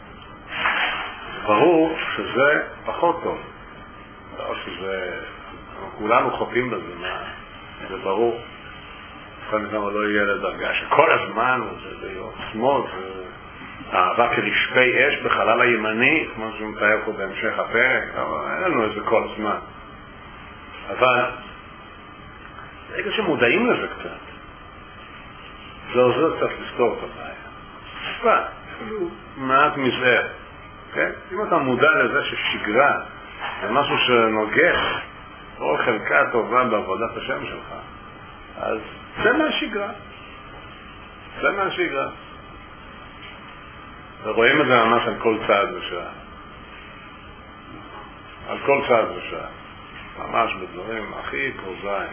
ברור שזה פחות טוב. לא שזה, כולנו חוטאים בזה, זה ברור. כאן לא יהיה לדרגה שכל הזמן זה בעוצמות, אהבה כרשפי אש בחלל הימני, כמו שמתאר פה בהמשך הפרק, אבל אין לנו איזה כל זמן. אבל ברגע שמודעים לזה קצת, זה עוזר קצת לסתור את הבעיה. אבל, אפילו מעט מזער. כן? אם אתה מודע לזה ששגרה זה משהו שנוגח כל חלקה טובה בעבודת השם שלך, אז זה מהשגרה. זה מהשגרה. ורואים את זה ממש על כל צעד ושעה. על כל צעד ושעה. ממש בדברים הכי פרוזאיים.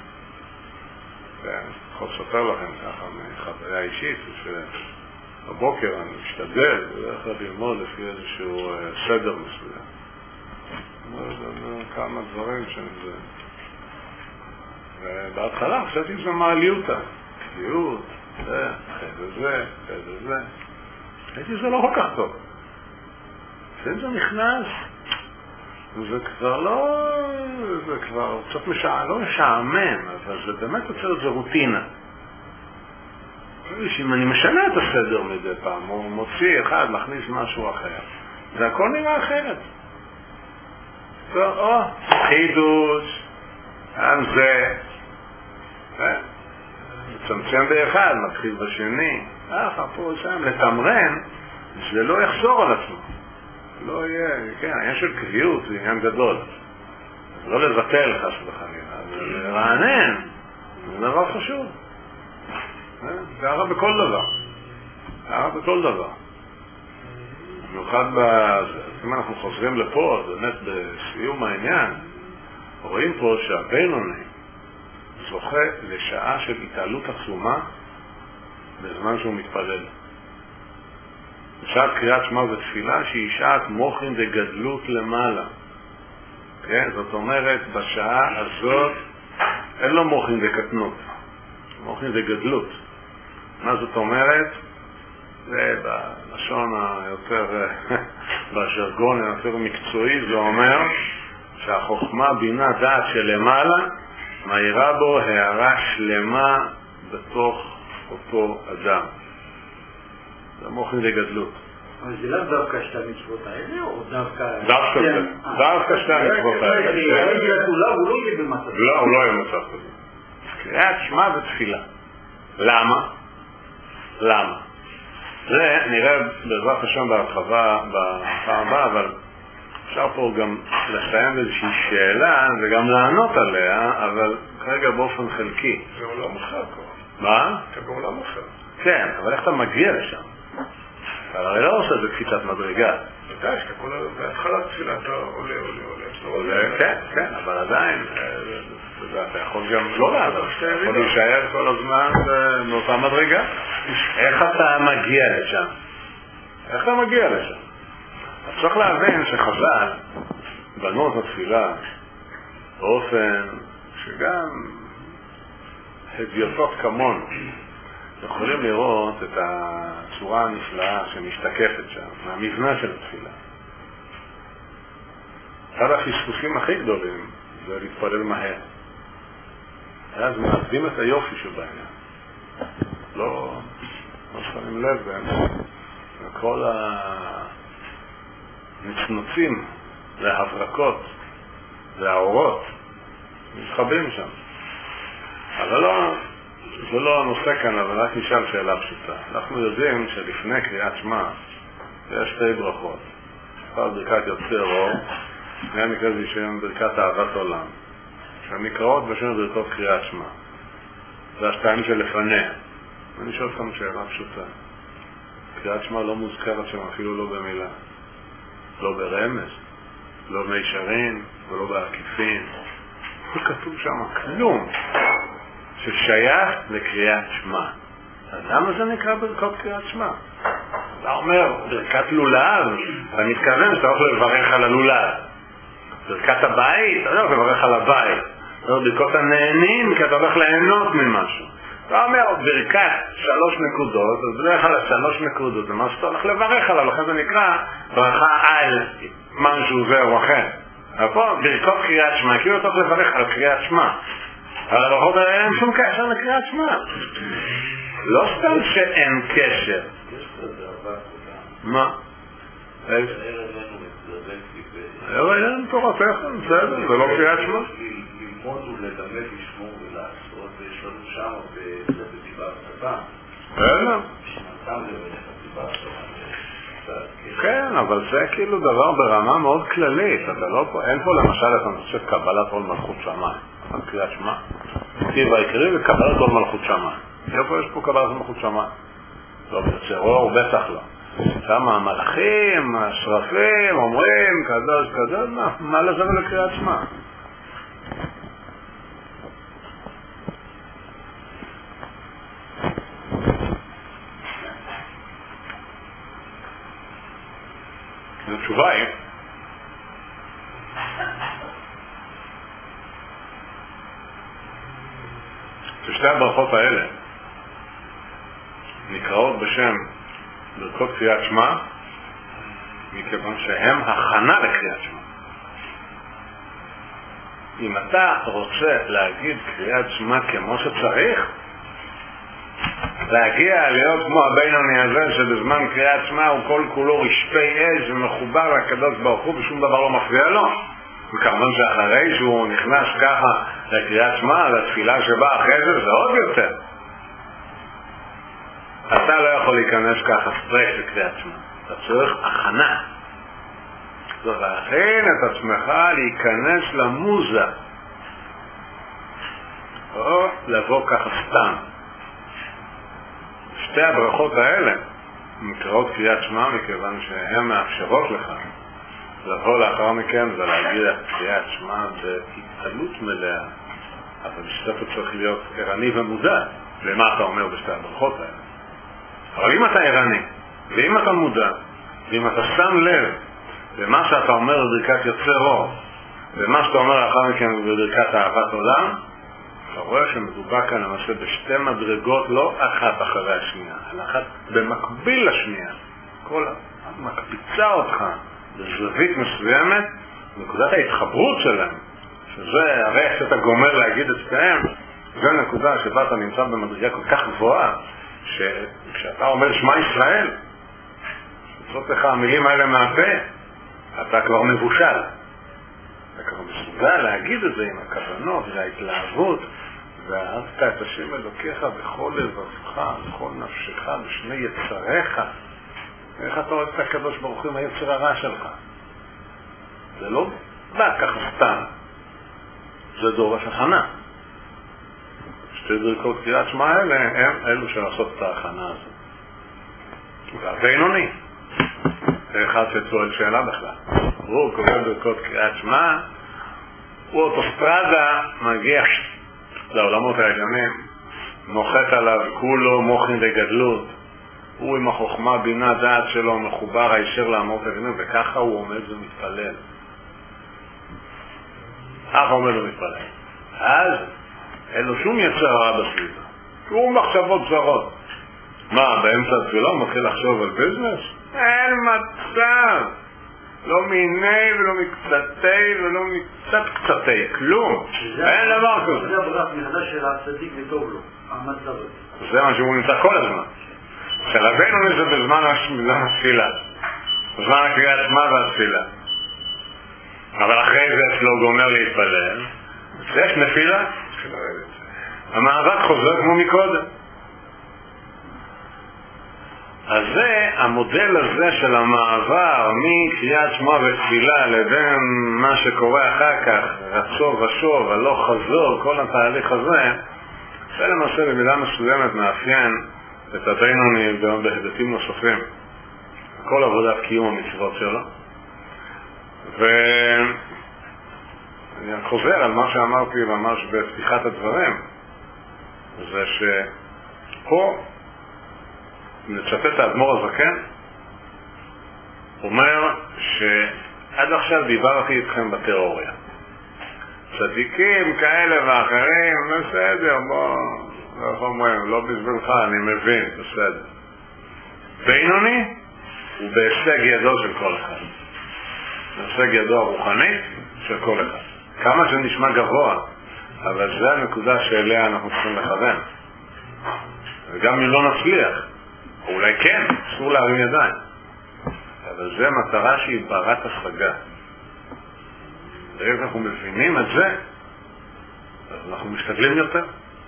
ואני יכול לספר לכם ככה מחוויה אישית, שבבוקר אני משתדל, בדרך כלל ללמוד לפי איזשהו סדר מסוים. כמה דברים שזה. ובהתחלה חשבתי שזה מעליותה. קליעות, זה, זה, זה. הייתי זה לא כל כך טוב. זה נכנס, זה כבר לא, זה כבר קצת לא משעמם, אבל זה באמת יוצר איזו רוטינה. אם אני משנה את הסדר מדי פעם, או מוציא אחד, מכניס משהו אחר, זה הכל נראה אחרת. או, חידוש, גם זה, מצמצם באחד, מתחיל בשני, פה שם, לתמרן, שזה לא יחזור על עצמו. לא יהיה, כן, העניין של קביעות זה עניין גדול. לא לבטל חס וחלילה, זה לרענן, זה דבר חשוב. זה הרע בכל דבר. הרע בכל דבר. במיוחד אם אנחנו חוזרים לפה, אז באמת בסיום העניין, רואים פה שהבינוני זוכה לשעה של התעלות עצומה בזמן שהוא מתפלל. שעת קריאת שמע ותפילה שהיא שעת מוחין וגדלות למעלה. כן? זאת אומרת, בשעה הזאת אין לו מוחין וקטנות, מוחין וגדלות. מה זאת אומרת? זה בלשון היותר, בשרגון היותר מקצועי, זה אומר שהחוכמה בינה דעת שלמעלה מהירה בו הערה שלמה בתוך אותו אדם. זה מוחין וגדלות. אבל זה לא דווקא שתי המצוות האלה, או דווקא... דווקא שתי המצוות האלה. הוא לא יהיה במצב. לא, הוא לא יהיה במצב כזה. קריאת שמע ותפילה. למה? למה? זה נראה בעזרת השם בהרחבה בפעם הבאה, אבל אפשר פה גם לסיים איזושהי שאלה וגם לענות עליה, אבל כרגע באופן חלקי. זה עולם אחר כבר. מה? זה בעולם אחר. כן, אבל איך אתה מגיע לשם? אתה הרי לא עושה את זה קפיצת מדרגה. אתה יש, בהתחלת תפילה אתה עולה. כן, אבל עדיין, אתה יכול גם לא לעשות, אתה יכול להישאר כל הזמן באותה מדרגה. איך אתה מגיע לשם? איך אתה מגיע לשם? אז צריך להבין שחז"ל בנו את התפילה באופן שגם הדיוטות כמונו יכולים לראות את הצורה הנפלאה שמשתקפת שם, מהמבנה של התפילה. אחד הפספוסים הכי גדולים זה להתפלל מהר. אז מאבדים את היופי שבעניין. לא שמים לב באמת. וכל הנצנוצים וההברקות והאורות מתחברים שם. אבל לא... זה לא הנושא כאן, אבל רק נשאל שאלה פשוטה. אנחנו יודעים שלפני קריאת שמע יש שתי ברכות. אחת ברכת יוצר אור, שני המקרה זה שם ברכת אהבת עולם, שהמקראות בשם ברכות קריאת שמע. זה השתיים שלפניה. אני שואל אתכם שאלה פשוטה. קריאת שמע לא מוזכרת שם אפילו לא במילה. לא ברמז, לא במישרין ולא בעקיפין. לא כתוב שם כלום. ששייך לקריאת שמע. אז למה זה נקרא ברכות קריאת שמע? אתה אומר, ברכת לולב, אתה מתכוון שאתה הולך לברך על הלולב. ברכת הבית, אתה הולך לברך על הבית. ברכות הנהנים, כי אתה הולך ליהנות ממשהו. אתה אומר, ברכת 3 נקודות, אז בדרך כלל 3 נקודות, זה מה שאתה הולך לברך עליו, לכן זה נקרא ברכה על משהו זה או אחר. פה, ברכות קריאת שמע, כאילו אתה הולך לברך על קריאת שמע. אבל הברכות האלה אין שום קשר לקריאת שמע. לא סתם שאין קשר. מה? איזה? אין תורתך, בסדר, זה לא קריאת שמע. ללמוד וללמד, לשמור ולעשות, ויש לנו שם בדיבה הצבא. בסדר. שנתם בדיבה הצבא. כן, אבל זה כאילו דבר ברמה מאוד כללית. אין פה למשל את הנושא של קבלת עול מלכות שמיים. על קריאת שמע. כתיב העיקרי וקבלת עול מלכות שמיים. איפה יש פה קבלת מלכות שמיים? לא ביוצר אור, בטח לא. שם המלאכים, השרפים, אומרים קדוש קדוש, מה לזה ולקריאת שמע? התשובה היא ששתי הברכות האלה נקראות בשם ברכות קריאת שמע מכיוון שהם הכנה לקריאת שמע. אם אתה רוצה להגיד קריאת שמע כמו שצריך, להגיע להיות כמו הבינוני הזה שבזמן קריאת שמע הוא כל כולו רשפי אש ומחובר לקדוש ברוך הוא ושום דבר לא מפריע לו, וכמובן שאחרי שהוא נכנס ככה לקריאת שמע, לתפילה שבאה אחרי זה, זה עוד יותר. אתה לא יכול להיכנס ככה סטרייט לקריאת שמע, אתה צריך הכנה. זאת להכין את עצמך להיכנס למוזה, או לבוא ככה סתם. שתי הברכות האלה נקראות קריאת שמע מכיוון שהן מאפשרות לך לבוא לאחר מכן ולהגיד קריאת שמע בהתעלות מלאה, אבל שאתה צריך להיות ערני ומודע למה אתה אומר בשתי הברכות האלה. אבל אם אתה ערני ואם אתה מודע ואם אתה שם לב למה שאתה אומר בברכת יוצר אור ומה שאתה אומר לאחר מכן בברכת אהבת עולם, אתה רואה שמדובר כאן למעשה בשתי מדרגות, לא אחת אחרי השנייה, אלא אחת במקביל לשנייה. כל מקפיצה אותך בזווית מסוימת, נקודת ההתחברות שלהם, שזה הרי איך שאתה גומר להגיד את שתיהם, זו נקודה שבה אתה נמצא במדרגה כל כך גבוהה, שכשאתה אומר שמע ישראל, יוצאות לך המילים האלה מהפה, אתה כבר מבושל. אתה כבר מסוגל להגיד את זה עם הכוונות וההתלהבות, ואהבת את השם אלוקיך בכל לבבך, בכל נפשך, בשני יצריך. איך אתה אוהב את הקדוש ברוך הוא עם היצר הרע שלך? זה לא בא ככה סתם, זה דורש הכנה. שתי ברכות קריאת שמע האלה הם אלו שלעשות את ההכנה הזאת. והבינוני, אחד שצועד שאלה בכלל, הוא קורא ברכות קריאת שמע, הוא אוטוסטרדה מגיע לעולמות העליונים, נוחת עליו כולו מוחין וגדלות, הוא עם החוכמה בינה דעת שלו מחובר הישר לעמות העליונים, וככה הוא עומד ומתפלל. ככה עומד ומתפלל. אז אין לו שום יצר הרע בסביבה, שום מחשבות זרות. מה, באמצע התפילה הוא מתחיל לחשוב על ביזנס? אין מצב! לא מיני ולא מקצתי ולא מקצת קצתי, כלום. אין דבר כזה. זה הברירת מחדש של הצדיק וטוב לו, המצב הזה. זה מה שהוא נמצא כל הזמן. שלבנו זה בזמן התפילה, בזמן הקריאת שמע והתפילה. אבל אחרי זה אצלו גומר להתפלל, יש נפילה, המאבק חוזר כמו מקודם. אז זה המודל הזה של המעבר מקריאת שמע ותפילה לבין מה שקורה אחר כך, רצוב ושוב, הלוך חזור, כל התהליך הזה, זה למעשה במידה מסוימת מאפיין את הבינוני בהיבטים נוספים, כל עבודת קיום המצוות שלו. ואני חוזר על מה שאמרתי ממש בפתיחת הדברים, זה שפה נצטט האדמו"ר הזקן, אומר שעד עכשיו דיברתי איתכם בתיאוריה. צדיקים כאלה ואחרים, בסדר, איך אומרים, לא בשבילך, אני מבין, בסדר. בינוני הוא בהישג ידו של כל אחד. בהישג ידו הרוחני של כל אחד. כמה שנשמע גבוה, אבל זה הנקודה שאליה אנחנו צריכים לכוון. וגם אם לא נצליח, או אולי כן, אסור להרים ידיים. אבל זה מטרה שהיא ברת השגה. ואם אנחנו מבינים את זה, אז אנחנו משתדלים יותר.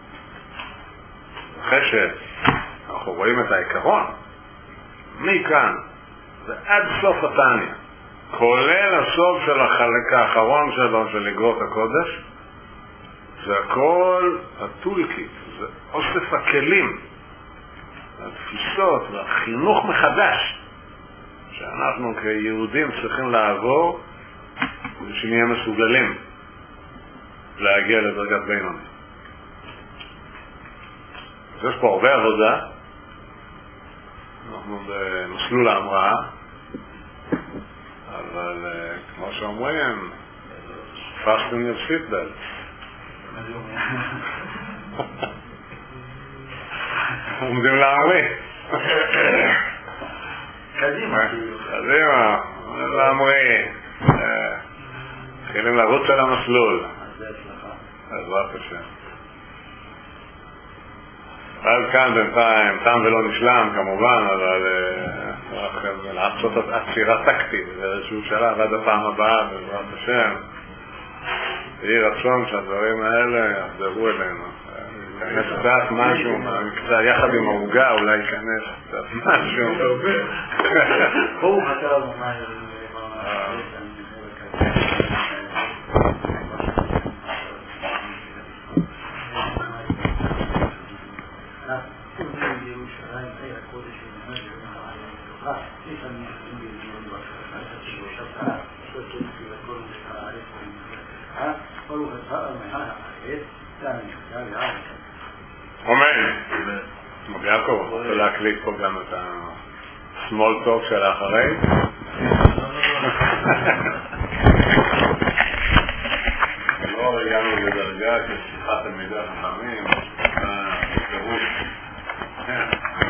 אחרי שאנחנו רואים את העיקרון, מכאן ועד סוף התניא, כולל הסוף של החלק האחרון שלו של אגרות הקודש, זה הכל הטולקיט, זה אוסף הכלים, התפיסות והחינוך מחדש שאנחנו כיהודים צריכים לעבור כדי שנהיה מסוגלים להגיע לדרגת בינוני. אז יש פה הרבה עבודה, אנחנו במסלול ההמראה, אבל כמו שאומרים, fasten your seatbelt. עומדים להמריא. קדימה. קדימה, להמריא. מתחילים לרוץ על המסלול. אז זה הצלחה. בעזרת השם. אז כאן בינתיים, תם ולא נשלם כמובן, אבל לעשות עצירה טקטית באיזשהו שלב עד הפעם הבאה בעזרת השם. יהי רצון שהדברים האלה יחזרו אלינו. יכנס קצת משהו מהמקצוע, יחד עם העוגה אולי יכנס קצת משהו. הוא חתר ממש אמן. רבי יעקב, רוצה להקליט פה גם את ה-small talk של האחרי? לא הגענו לדרגה של שיחת תלמידי החכמים.